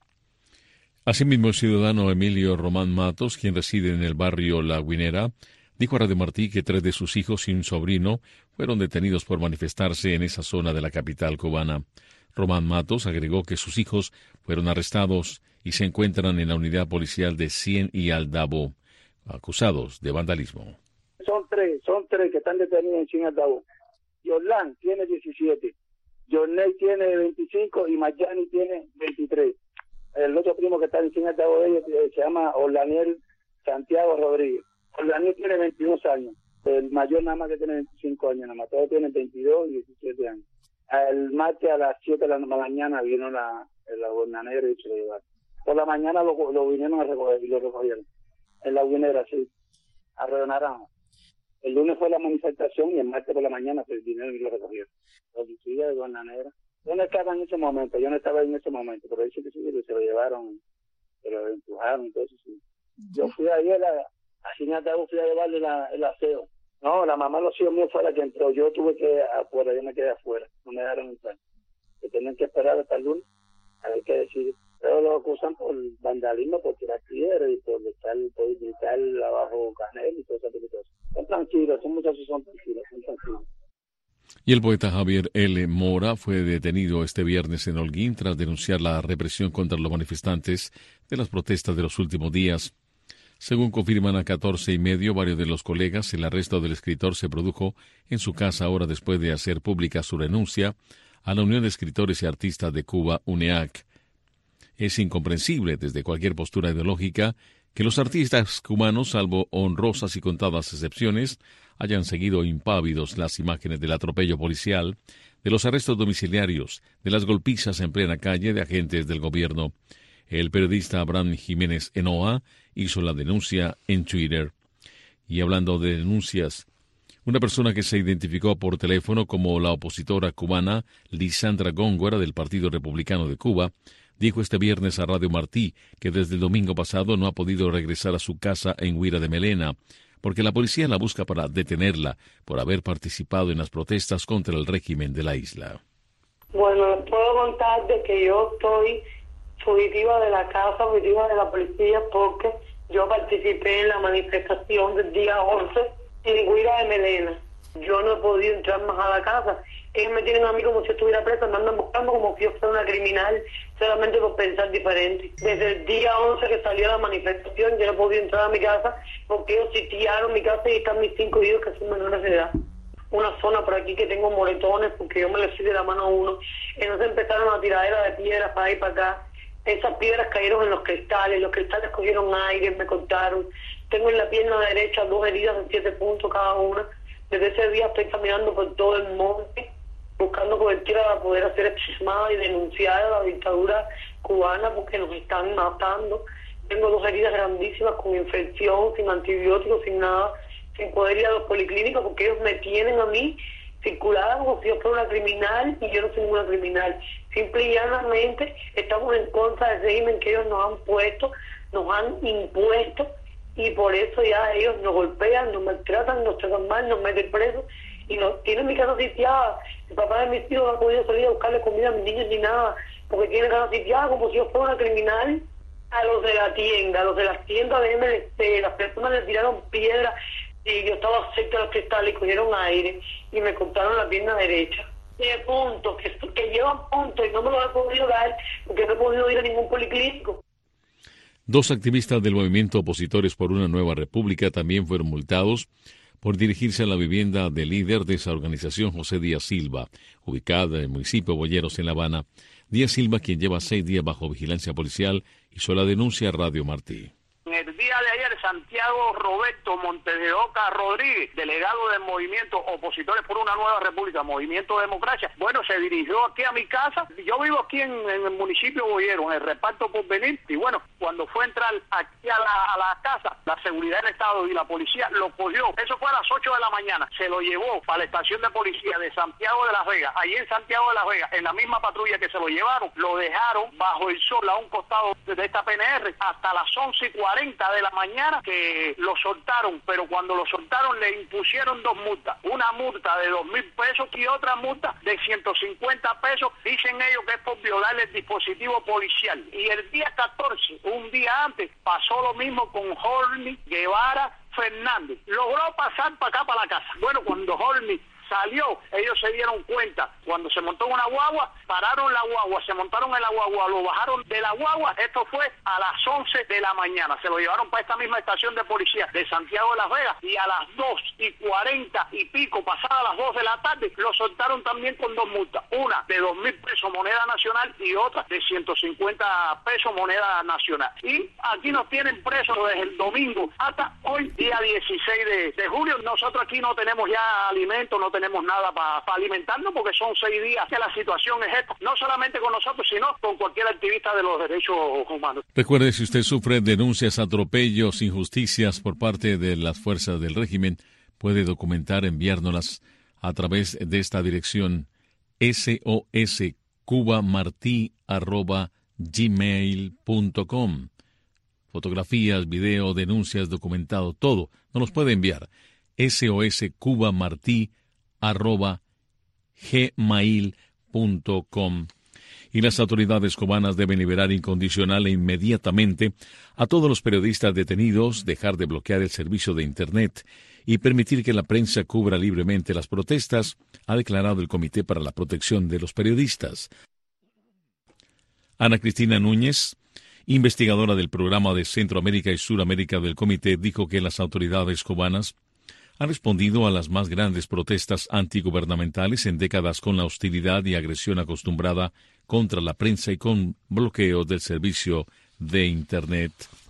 Asimismo, el ciudadano Emilio Román Matos, quien reside en el barrio La Guinera, dijo a Radio Martí que 3 de sus hijos y un sobrino fueron detenidos por manifestarse en esa zona de la capital cubana. Román Matos agregó que sus hijos fueron arrestados y se encuentran en la unidad policial de Cien y Aldabo, acusados de vandalismo. Son tres que están detenidos en Cien y Aldabo. Yorlán tiene 17, Jorney tiene 25 y Mayani tiene 23. El otro primo que está en Cien y Aldabo de ellos se llama Orlaniel Santiago Rodríguez. Orlaniel tiene 22 años, el mayor nada más que tiene 25 años, nada más, todos tienen 22 y 17 años. El martes a las 7 de la mañana vino la gobernadora y se lo llevaron. Por la mañana lo vinieron a recoger y lo recogieron. En La Guinera, sí, a Río Naranjo. El lunes fue la manifestación y el martes por la mañana se vinieron y lo recogieron. Policía de gobernadora. Yo no estaba en ese momento, pero dice que sí, se lo llevaron, se lo empujaron, entonces sí. Yo fui ayer fui a llevarle el aseo. No, la mamá de los hijos míos fue la que entró. Yo tuve que afuera, yo me quedé afuera. No me dejaron entrar. Que tenían que esperar hasta el lunes a ver qué decidir. Pero lo acusan por vandalismo, por tirar piedras y por gritar abajo canel y todo eso. Son tranquilos, son muchachos, son tranquilos. Y el poeta Javier L. Mora fue detenido este viernes en Holguín tras denunciar la represión contra los manifestantes de las protestas de los últimos días. Según confirman a 14:30 varios de los colegas, el arresto del escritor se produjo en su casa horas después de hacer pública su renuncia a la Unión de Escritores y Artistas de Cuba, UNEAC. Es incomprensible desde cualquier postura ideológica que los artistas cubanos, salvo honrosas y contadas excepciones, hayan seguido impávidos las imágenes del atropello policial, de los arrestos domiciliarios, de las golpizas en plena calle de agentes del gobierno. El periodista Abraham Jiménez Enoa hizo la denuncia en Twitter. Y hablando de denuncias, una persona que se identificó por teléfono como la opositora cubana Lisandra Góngora del Partido Republicano de Cuba, dijo este viernes a Radio Martí que desde el domingo pasado no ha podido regresar a su casa en Huira de Melena, porque la policía la busca para detenerla por haber participado en las protestas contra el régimen de la isla. Bueno, les puedo contar de que yo estoy fugitiva de la casa, fugitiva de la policía, porque yo participé en la manifestación del día 11 en Huira de Melena. Yo no he podido entrar más a la casa. Ellos me tienen a mí como si estuviera presa, me andan buscando como si yo fuera una criminal, solamente por pensar diferente. Desde el día 11 que salió la manifestación, yo no he podido entrar a mi casa porque ellos sitiaron mi casa y están mis 5 hijos que son menores de edad. Una zona por aquí que tengo moretones porque yo me les fui de la mano a uno. Entonces empezaron a tiradera de piedras para ahí para acá. Esas piedras cayeron en los cristales cogieron aire, me cortaron. Tengo en la pierna derecha 2 heridas de 7 puntos cada una. Desde ese día estoy caminando por todo el monte, buscando cobertura para poder hacer exhumada y denunciar a la dictadura cubana porque nos están matando. Tengo 2 heridas grandísimas con infección, sin antibióticos, sin nada, sin poder ir a los policlínicos porque ellos me tienen a mí circulada como si yo fuera una criminal y yo no soy ninguna criminal. Simple y llanamente estamos en contra del régimen que ellos nos han puesto, nos han impuesto, y por eso ya ellos nos golpean, nos maltratan, nos tratan mal, nos meten presos y nos tienen mi casa sitiada. El papá de mis hijos no ha podido salir a buscarle comida a mis niños ni nada, porque tienen casa sitiada como si yo fuera una criminal. A los de la tienda, a los de las tiendas de MLC, las personas le tiraron piedras y yo estaba cerca de los cristales y cogieron aire y me cortaron la pierna derecha. De puntos, que llevan puntos y no me lo he podido dar porque no he podido ir a ningún policlínico. 2 activistas del movimiento Opositores por una Nueva República también fueron multados por dirigirse a la vivienda del líder de esa organización, José Díaz Silva, ubicada en el municipio de Boyeros, en La Habana. Díaz Silva, quien lleva 6 días bajo vigilancia policial, hizo la denuncia a Radio Martí. En el día de ayer Santiago Roberto Montes de Oca Rodríguez, delegado del movimiento Opositores por una Nueva República, Movimiento Democracia, bueno, se dirigió aquí a mi casa. Yo vivo aquí en el municipio Boyero, en el reparto Porvenir, y bueno, cuando fue a entrar aquí a la casa, la seguridad del Estado y la policía lo cogió. Eso fue a las 8 de la mañana. Se lo llevó para la estación de policía de Santiago de Las Vegas. Allí en Santiago de Las Vegas, en la misma patrulla que se lo llevaron, lo dejaron bajo el sol a un costado de esta PNR hasta las 11:40 de la mañana, que lo soltaron, pero cuando lo soltaron le impusieron 2 multas. Una multa de 2.000 pesos y otra multa de 150 pesos. Dicen ellos que es por violar el dispositivo policial. Y el día 14, un día antes, pasó lo mismo con Jorni Guevara Fernández. Logró pasar para acá, para la casa. Bueno, cuando Jorni salió, ellos se dieron cuenta, cuando se montó en una guagua, pararon la guagua, se montaron en la guagua, lo bajaron de la guagua, esto fue a las 11 de la mañana, se lo llevaron para esta misma estación de policía de Santiago de Las Vegas, y a las 2:40 y pico, pasadas las 2 de la tarde, lo soltaron también con 2 multas, una de 2.000 pesos moneda nacional y otra de 150 pesos moneda nacional. Y aquí nos tienen presos desde el domingo hasta hoy, día 16 de julio. Nosotros aquí no tenemos ya alimentos, no tenemos nada para alimentarnos, porque son 6 días que la situación es esta, no solamente con nosotros, sino con cualquier activista de los derechos humanos. Recuerde, si usted sufre denuncias, atropellos, injusticias por parte de las fuerzas del régimen, puede documentar, enviárnoslas a través de esta dirección soscubamarti@gmail.com. Fotografías, video, denuncias, documentado, todo, nos los puede enviar. soscubamarti@gmail.com. Y las autoridades cubanas deben liberar incondicional e inmediatamente a todos los periodistas detenidos, dejar de bloquear el servicio de Internet y permitir que la prensa cubra libremente las protestas, ha declarado el Comité para la Protección de los Periodistas. Ana Cristina Núñez, investigadora del programa de Centroamérica y Suramérica del Comité, dijo que las autoridades cubanas han respondido a las más grandes protestas antigubernamentales en décadas con la hostilidad y agresión acostumbrada contra la prensa y con bloqueo del servicio de Internet.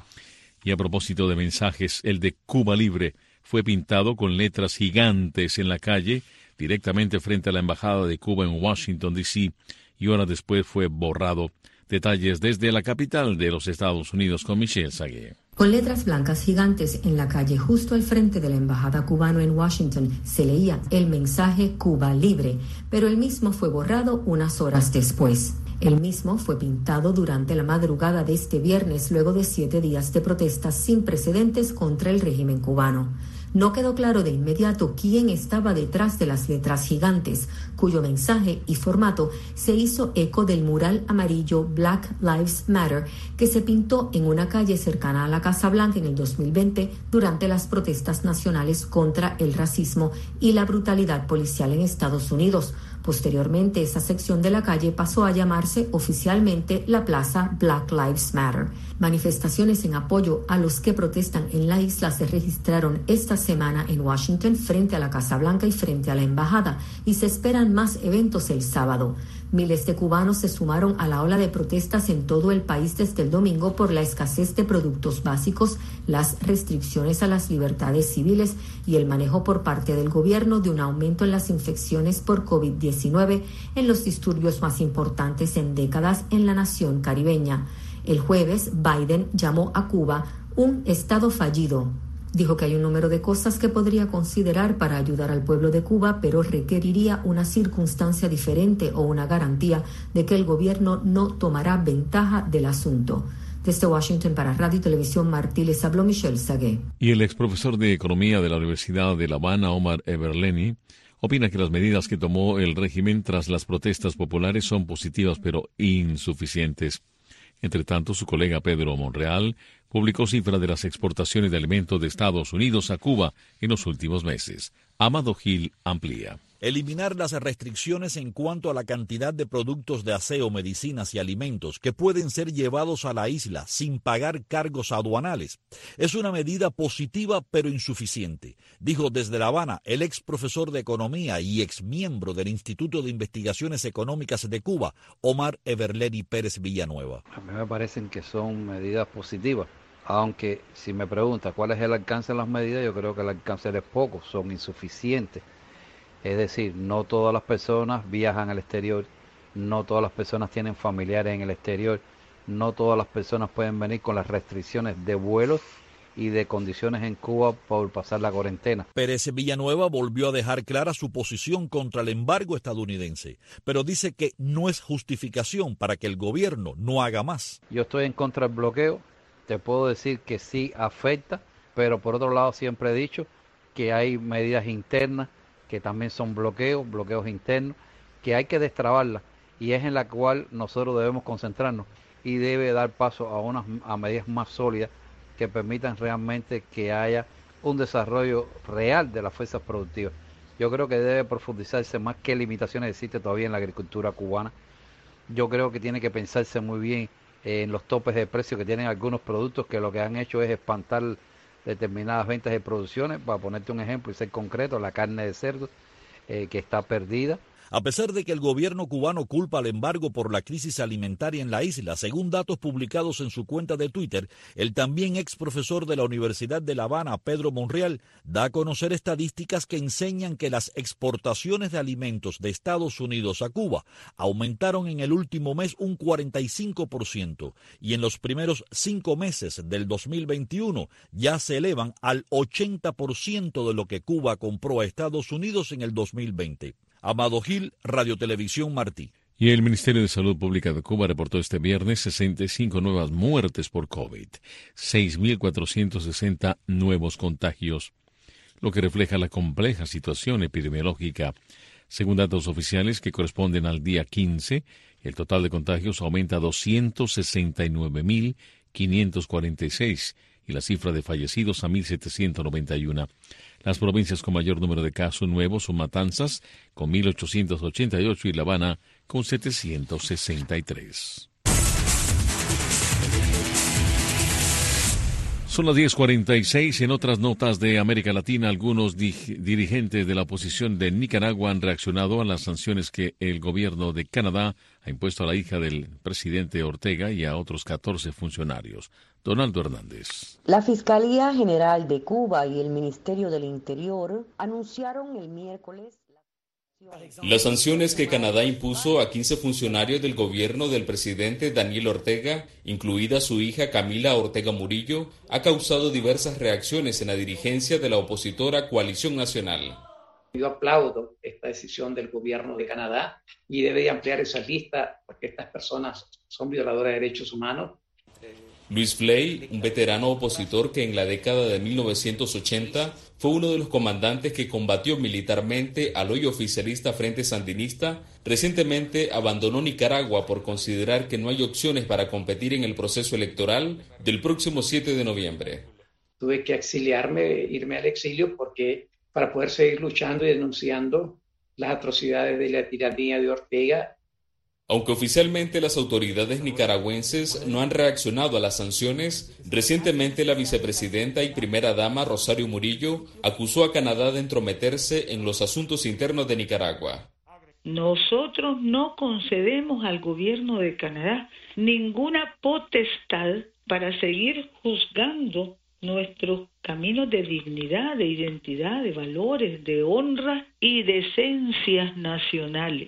Y a propósito de mensajes, el de Cuba Libre fue pintado con letras gigantes en la calle, directamente frente a la Embajada de Cuba en Washington, D.C., y horas después fue borrado. Detalles desde la capital de los Estados Unidos con Michelle Sagué. Con letras blancas gigantes en la calle justo al frente de la embajada cubana en Washington se leía el mensaje Cuba Libre, pero el mismo fue borrado unas horas después. El mismo fue pintado durante la madrugada de este viernes, luego de 7 días de protestas sin precedentes contra el régimen cubano. No quedó claro de inmediato quién estaba detrás de las letras gigantes, cuyo mensaje y formato se hizo eco del mural amarillo Black Lives Matter que se pintó en una calle cercana a la Casa Blanca en el 2020 durante las protestas nacionales contra el racismo y la brutalidad policial en Estados Unidos. Posteriormente, esa sección de la calle pasó a llamarse oficialmente la Plaza Black Lives Matter. Manifestaciones en apoyo a los que protestan en la isla se registraron esta semana en Washington frente a la Casa Blanca y frente a la Embajada, y se esperan más eventos el sábado. Miles de cubanos se sumaron a la ola de protestas en todo el país desde el domingo por la escasez de productos básicos, las restricciones a las libertades civiles y el manejo por parte del gobierno de un aumento en las infecciones por COVID-19 en los disturbios más importantes en décadas en la nación caribeña. El jueves, Biden llamó a Cuba un estado fallido. Dijo que hay un número de cosas que podría considerar para ayudar al pueblo de Cuba, pero requeriría una circunstancia diferente o una garantía de que el gobierno no tomará ventaja del asunto. Desde Washington para Radio y Televisión Martí les habló Michelle Sagué. Y el exprofesor de Economía de la Universidad de La Habana, Omar Everleni, opina que las medidas que tomó el régimen tras las protestas populares son positivas pero insuficientes. Entre tanto, su colega Pedro Monreal publicó cifras de las exportaciones de alimentos de Estados Unidos a Cuba en los últimos meses. Amado Gil amplía. Eliminar las restricciones en cuanto a la cantidad de productos de aseo, medicinas y alimentos que pueden ser llevados a la isla sin pagar cargos aduanales es una medida positiva pero insuficiente, dijo desde La Habana el ex profesor de Economía y ex miembro del Instituto de Investigaciones Económicas de Cuba, Omar Everleni Pérez Villanueva. A mí me parecen que son medidas positivas, aunque si me pregunta cuál es el alcance de las medidas, yo creo que el alcance es poco, son insuficientes. Es decir, no todas las personas viajan al exterior, no todas las personas tienen familiares en el exterior, no todas las personas pueden venir con las restricciones de vuelos y de condiciones en Cuba por pasar la cuarentena. Pérez Villanueva volvió a dejar clara su posición contra el embargo estadounidense, pero dice que no es justificación para que el gobierno no haga más. Yo estoy en contra del bloqueo, te puedo decir que sí afecta, pero por otro lado siempre he dicho que hay medidas internas que también son bloqueos internos, que hay que destrabarlas y es en la cual nosotros debemos concentrarnos y debe dar paso a medidas más sólidas que permitan realmente que haya un desarrollo real de las fuerzas productivas. Yo creo que debe profundizarse más qué limitaciones existe todavía en la agricultura cubana. Yo creo que tiene que pensarse muy bien en los topes de precio que tienen algunos productos que lo que han hecho es espantar determinadas ventas de producciones. Para ponerte un ejemplo y ser concreto, la carne de cerdo que está perdida. A pesar de que el gobierno cubano culpa al embargo por la crisis alimentaria en la isla, según datos publicados en su cuenta de Twitter, el también ex profesor de la Universidad de La Habana, Pedro Monreal, da a conocer estadísticas que enseñan que las exportaciones de alimentos de Estados Unidos a Cuba aumentaron en el último mes un 45% y en los primeros 5 meses del 2021 ya se elevan al 80% de lo que Cuba compró a Estados Unidos en el 2020. Amado Gil, Radio Televisión Martí. Y el Ministerio de Salud Pública de Cuba reportó este viernes 65 nuevas muertes por COVID, 6.460 nuevos contagios, lo que refleja la compleja situación epidemiológica. Según datos oficiales que corresponden al día 15, el total de contagios aumenta a 269.546 y la cifra de fallecidos a 1.791. Las provincias con mayor número de casos nuevos son Matanzas, con 1.888, y La Habana, con 763. Son las 10:46. En otras notas de América Latina, algunos dirigentes de la oposición de Nicaragua han reaccionado a las sanciones que el gobierno de Canadá ha impuesto a la hija del presidente Ortega y a otros 14 funcionarios. Donaldo Hernández. La Fiscalía General de Cuba y el Ministerio del Interior anunciaron el miércoles las sanciones que Canadá impuso a 15 funcionarios del gobierno del presidente Daniel Ortega, incluida su hija Camila Ortega Murillo, ha causado diversas reacciones en la dirigencia de la opositora Coalición Nacional. Yo aplaudo esta decisión del gobierno de Canadá y debe ampliar esa lista porque estas personas son violadoras de derechos humanos. Luis Flay, un veterano opositor que en la década de 1980 fue uno de los comandantes que combatió militarmente al hoy oficialista Frente Sandinista, recientemente abandonó Nicaragua por considerar que no hay opciones para competir en el proceso electoral del próximo 7 de noviembre. Tuve que exiliarme, irme al exilio para poder seguir luchando y denunciando las atrocidades de la tiranía de Ortega. Aunque oficialmente las autoridades nicaragüenses no han reaccionado a las sanciones, recientemente la vicepresidenta y primera dama Rosario Murillo acusó a Canadá de entrometerse en los asuntos internos de Nicaragua. Nosotros no concedemos al gobierno de Canadá ninguna potestad para seguir juzgando nuestros caminos de dignidad, de identidad, de valores, de honra y de esencias nacionales.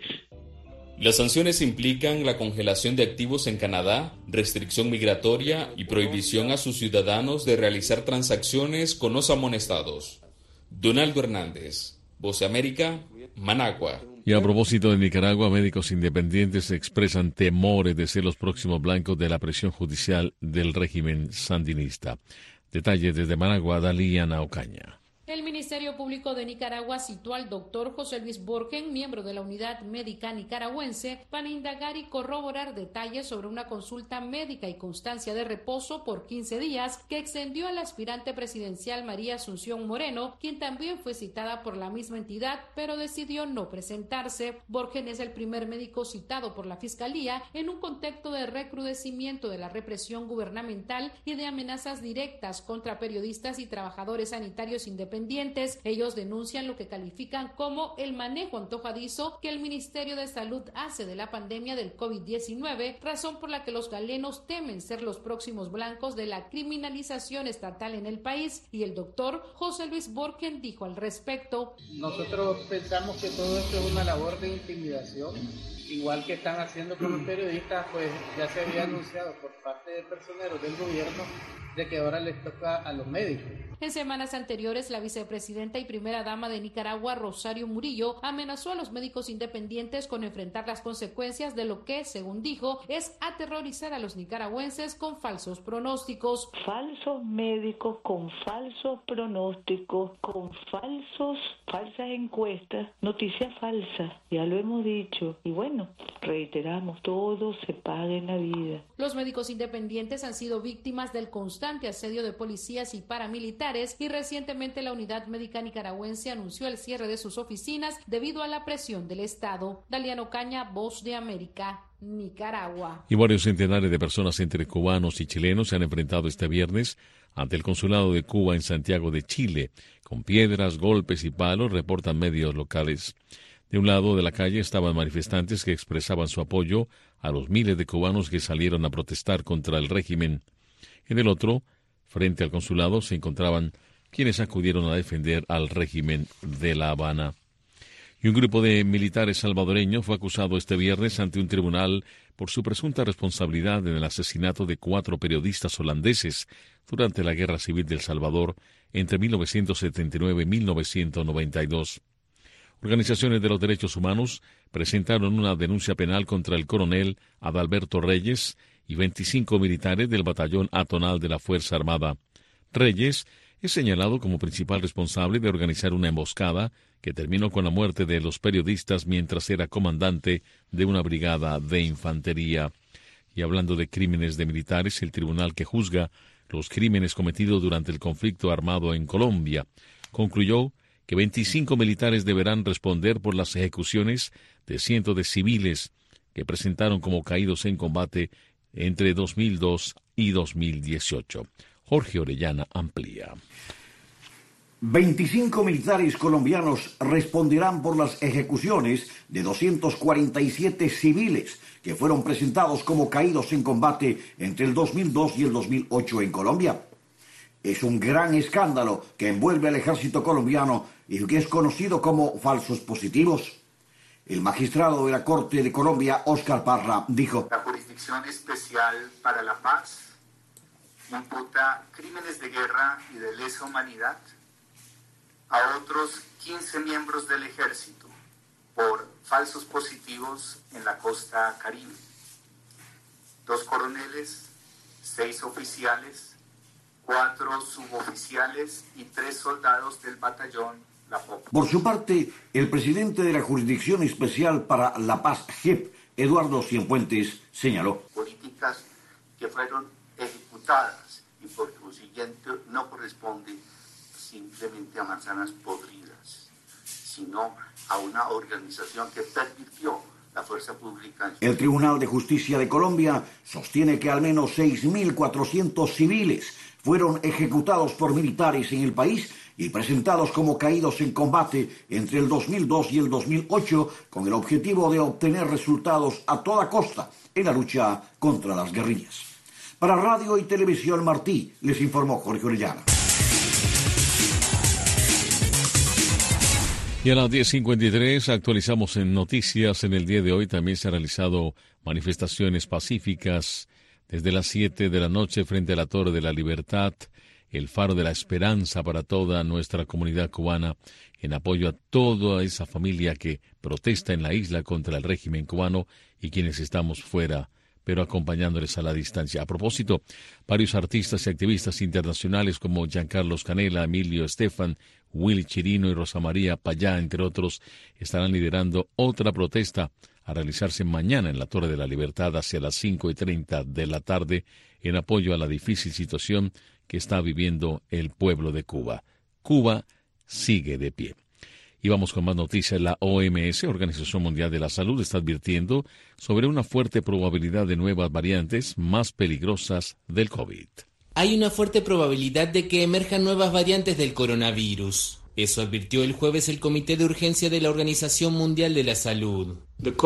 Las sanciones implican la congelación de activos en Canadá, restricción migratoria y prohibición a sus ciudadanos de realizar transacciones con los amonestados. Donaldo Hernández, Voz de América, Managua. Y a propósito de Nicaragua, médicos independientes expresan temores de ser los próximos blancos de la presión judicial del régimen sandinista. Detalles desde Managua, Daliana Ocaña. El Ministerio Público de Nicaragua citó al doctor José Luis Borgen, miembro de la Unidad Médica Nicaragüense, para indagar y corroborar detalles sobre una consulta médica y constancia de reposo por 15 días que extendió al aspirante presidencial María Asunción Moreno, quien también fue citada por la misma entidad, pero decidió no presentarse. Borgen es el primer médico citado por la Fiscalía en un contexto de recrudecimiento de la represión gubernamental y de amenazas directas contra periodistas y trabajadores sanitarios independientes independientes. Ellos denuncian lo que califican como el manejo antojadizo que el Ministerio de Salud hace de la pandemia del COVID-19, razón por la que los galenos temen ser los próximos blancos de la criminalización estatal en el país. Y el doctor José Luis Borgen dijo al respecto: nosotros pensamos que todo esto es una labor de intimidación, igual que están haciendo con los periodistas, pues ya se había anunciado por parte de personeros del gobierno de que ahora les toca a los médicos. En semanas anteriores, la vicepresidenta y primera dama de Nicaragua, Rosario Murillo, amenazó a los médicos independientes con enfrentar las consecuencias de lo que, según dijo, es aterrorizar a los nicaragüenses con falsos pronósticos. Falsos médicos con falsos pronósticos, con falsas encuestas, noticias falsas, ya lo hemos dicho. Y bueno, reiteramos, todo se paga en la vida. Los médicos independientes han sido víctimas del constante asedio de policías y paramilitares, y recientemente la Unidad Médica Nicaragüense anunció el cierre de sus oficinas debido a la presión del Estado. Daliana Ocaña, Voz de América, Nicaragua. Y varios centenares de personas entre cubanos y chilenos se han enfrentado este viernes ante el Consulado de Cuba en Santiago de Chile, con piedras, golpes y palos, reportan medios locales. De un lado de la calle estaban manifestantes que expresaban su apoyo a los miles de cubanos que salieron a protestar contra el régimen. En el otro, frente al consulado, se encontraban quienes acudieron a defender al régimen de La Habana. Y un grupo de militares salvadoreños fue acusado este viernes ante un tribunal por su presunta responsabilidad en el asesinato de 4 periodistas holandeses durante la Guerra Civil de El Salvador entre 1979 y 1992. Organizaciones de los derechos humanos presentaron una denuncia penal contra el coronel Adalberto Reyes y 25 militares del batallón atonal de la Fuerza Armada. Reyes es señalado como principal responsable de organizar una emboscada que terminó con la muerte de los periodistas mientras era comandante de una brigada de infantería. Y hablando de crímenes de militares, el tribunal que juzga los crímenes cometidos durante el conflicto armado en Colombia concluyó que 25 militares deberán responder por las ejecuciones de cientos de civiles que presentaron como caídos en combate entre 2002 y 2018. Jorge Orellana amplía. 25 militares colombianos responderán por las ejecuciones de 247 civiles que fueron presentados como caídos en combate entre el 2002 y el 2008 en Colombia. Es un gran escándalo que envuelve al ejército colombiano y que es conocido como falsos positivos. El magistrado de la Corte de Colombia, Óscar Parra, dijo: la Jurisdicción Especial para la Paz imputa crímenes de guerra y de lesa humanidad a otros 15 miembros del ejército por falsos positivos en la costa Caribe. 2 coroneles, 6 oficiales, 4 suboficiales y 3 soldados del batallón La Popa. Por su parte, el presidente de la Jurisdicción Especial para la Paz, JEP, Eduardo Cienfuentes, señaló: políticas que fueron ejecutadas y por consiguiente no corresponde simplemente a manzanas podridas, sino a una organización que pervirtió la fuerza pública. El Tribunal de Justicia de Colombia sostiene que al menos 6.400 civiles fueron ejecutados por militares en el país y presentados como caídos en combate entre el 2002 y el 2008 con el objetivo de obtener resultados a toda costa en la lucha contra las guerrillas. Para Radio y Televisión Martí, les informó Jorge Orellana. Y a las 10:53 actualizamos en noticias. En el día de hoy también se han realizado manifestaciones pacíficas desde las 7 de la noche frente a la Torre de la Libertad, el faro de la esperanza para toda nuestra comunidad cubana, en apoyo a toda esa familia que protesta en la isla contra el régimen cubano y quienes estamos fuera, pero acompañándoles a la distancia. A propósito, varios artistas y activistas internacionales como Giancarlo Canela, Emilio Estefan, Willy Chirino y Rosa María Payá, entre otros, estarán liderando otra protesta a realizarse mañana en la Torre de la Libertad hacia las 5:30 de la tarde en apoyo a la difícil situación que está viviendo el pueblo de Cuba. Cuba sigue de pie. Y vamos con más noticias. La OMS, Organización Mundial de la Salud, está advirtiendo sobre una fuerte probabilidad de nuevas variantes más peligrosas del COVID. hay una fuerte probabilidad de que emerjan nuevas variantes del coronavirus. Eso advirtió el jueves el Comité de Urgencia de la Organización Mundial de la Salud.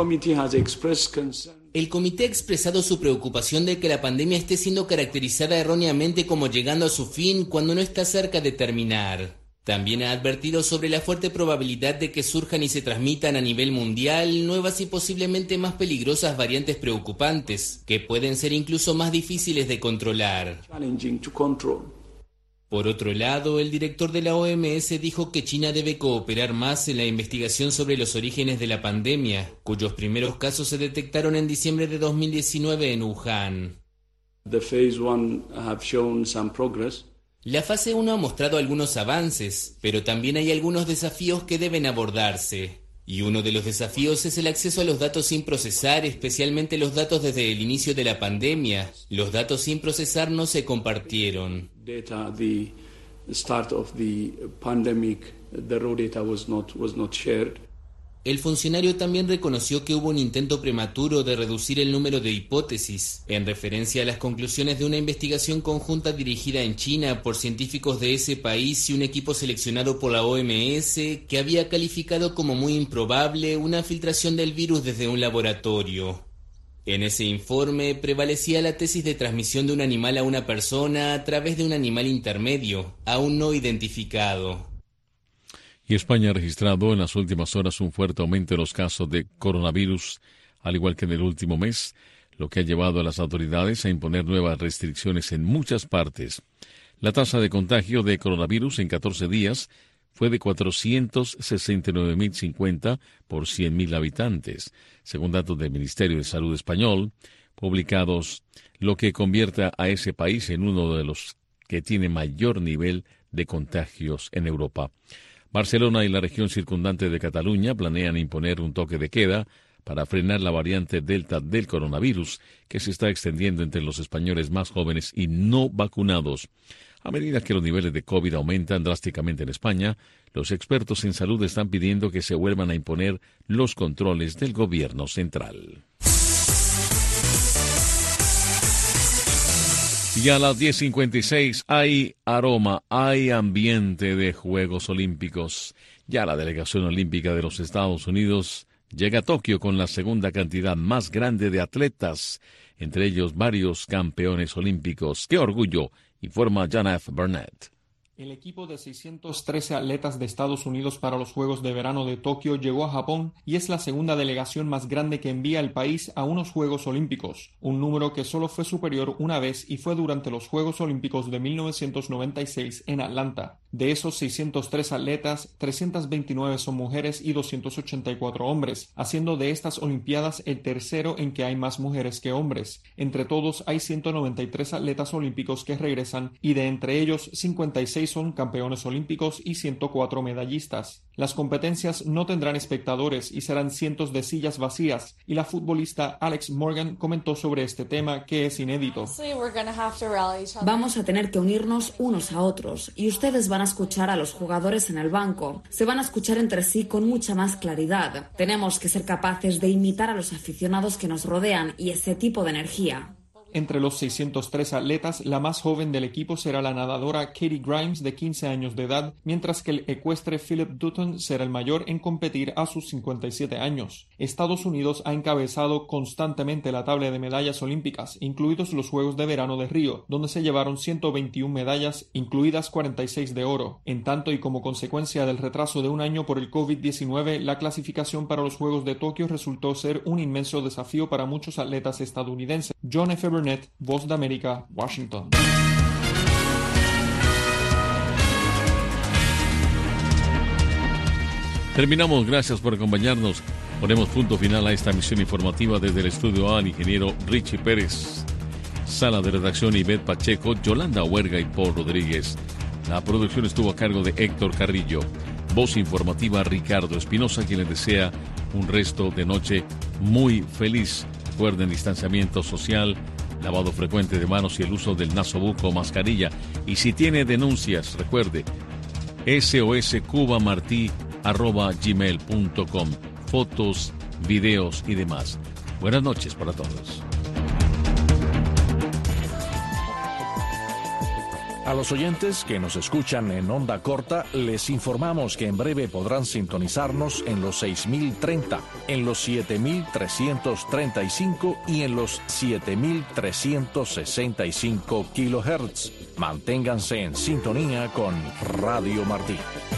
El comité ha expresado su preocupación de que la pandemia esté siendo caracterizada erróneamente como llegando a su fin cuando no está cerca de terminar. También ha advertido sobre la fuerte probabilidad de que surjan y se transmitan a nivel mundial nuevas y posiblemente más peligrosas variantes preocupantes, que pueden ser incluso más difíciles de controlar. Por otro lado, el director de la OMS dijo que China debe cooperar más en la investigación sobre los orígenes de la pandemia, cuyos primeros casos se detectaron en diciembre de 2019 en Wuhan. La fase 1 ha mostrado algunos avances, pero también hay algunos desafíos que deben abordarse. Y uno de los desafíos es el acceso a los datos sin procesar, especialmente los datos desde el inicio de la pandemia. Los datos sin procesar no se compartieron. El funcionario también reconoció que hubo un intento prematuro de reducir el número de hipótesis, en referencia a las conclusiones de una investigación conjunta dirigida en China por científicos de ese país y un equipo seleccionado por la OMS que había calificado como muy improbable una filtración del virus desde un laboratorio. En ese informe prevalecía la tesis de transmisión de un animal a una persona a través de un animal intermedio, aún no identificado. Y España ha registrado en las últimas horas un fuerte aumento en los casos de coronavirus, al igual que en el último mes, lo que ha llevado a las autoridades a imponer nuevas restricciones en muchas partes. La tasa de contagio de coronavirus en 14 días fue de 469.050 por 100.000 habitantes, según datos del Ministerio de Salud español, publicados, lo que convierte a ese país en uno de los que tiene mayor nivel de contagios en Europa. Barcelona y la región circundante de Cataluña planean imponer un toque de queda para frenar la variante Delta del coronavirus que se está extendiendo entre los españoles más jóvenes y no vacunados. A medida que los niveles de COVID aumentan drásticamente en España, los expertos en salud están pidiendo que se vuelvan a imponer los controles del gobierno central. Y a las 10:56 hay aroma, hay ambiente de Juegos Olímpicos. Ya la delegación olímpica de los Estados Unidos llega a Tokio con la segunda cantidad más grande de atletas, entre ellos varios campeones olímpicos. ¡Qué orgullo!, informa John F. Burnett. El equipo de 613 atletas de Estados Unidos para los Juegos de Verano de Tokio llegó a Japón y es la segunda delegación más grande que envía el país a unos Juegos Olímpicos, un número que solo fue superior una vez y fue durante los Juegos Olímpicos de 1996 en Atlanta. De esos 603 atletas, 329 son mujeres y 284 hombres, haciendo de estas Olimpiadas el tercero en que hay más mujeres que hombres. Entre todos hay 193 atletas olímpicos que regresan y de entre ellos 56 son campeones olímpicos y 104 medallistas. Las competencias no tendrán espectadores y serán cientos de sillas vacías, y la futbolista Alex Morgan comentó sobre este tema que es inédito. Vamos a tener que unirnos unos a otros y ustedes van a escuchar a los jugadores en el banco. Se van a escuchar entre sí con mucha más claridad. Tenemos que ser capaces de imitar a los aficionados que nos rodean y ese tipo de energía. Entre los 603 atletas, la más joven del equipo será la nadadora Katie Grimes, de 15 años de edad, mientras que el ecuestre Philip Dutton será el mayor en competir a sus 57 años. Estados Unidos ha encabezado constantemente la tabla de medallas olímpicas, incluidos los Juegos de Verano de Río, donde se llevaron 121 medallas, incluidas 46 de oro. En tanto, y como consecuencia del retraso de un año por el COVID-19, la clasificación para los Juegos de Tokio resultó ser un inmenso desafío para muchos atletas estadounidenses. John F. Burnett, Voz de América, Washington. Terminamos, gracias por acompañarnos. Ponemos punto final a esta misión informativa desde el estudio A, el ingeniero Richie Pérez. Sala de redacción Ivette Pacheco, Yolanda Huerga y Paul Rodríguez. La producción estuvo a cargo de Héctor Carrillo. Voz informativa Ricardo Espinosa, quien les desea un resto de noche muy feliz. Recuerden distanciamiento social, lavado frecuente de manos y el uso del nasobuco o mascarilla. Y si tiene denuncias, recuerde, soscubamarti@gmail.com. Fotos, videos y demás. Buenas noches para todos. A los oyentes que nos escuchan en onda corta, les informamos que en breve podrán sintonizarnos en los 6030, en los 7335 y en los 7365 kHz. Manténganse en sintonía con Radio Martí.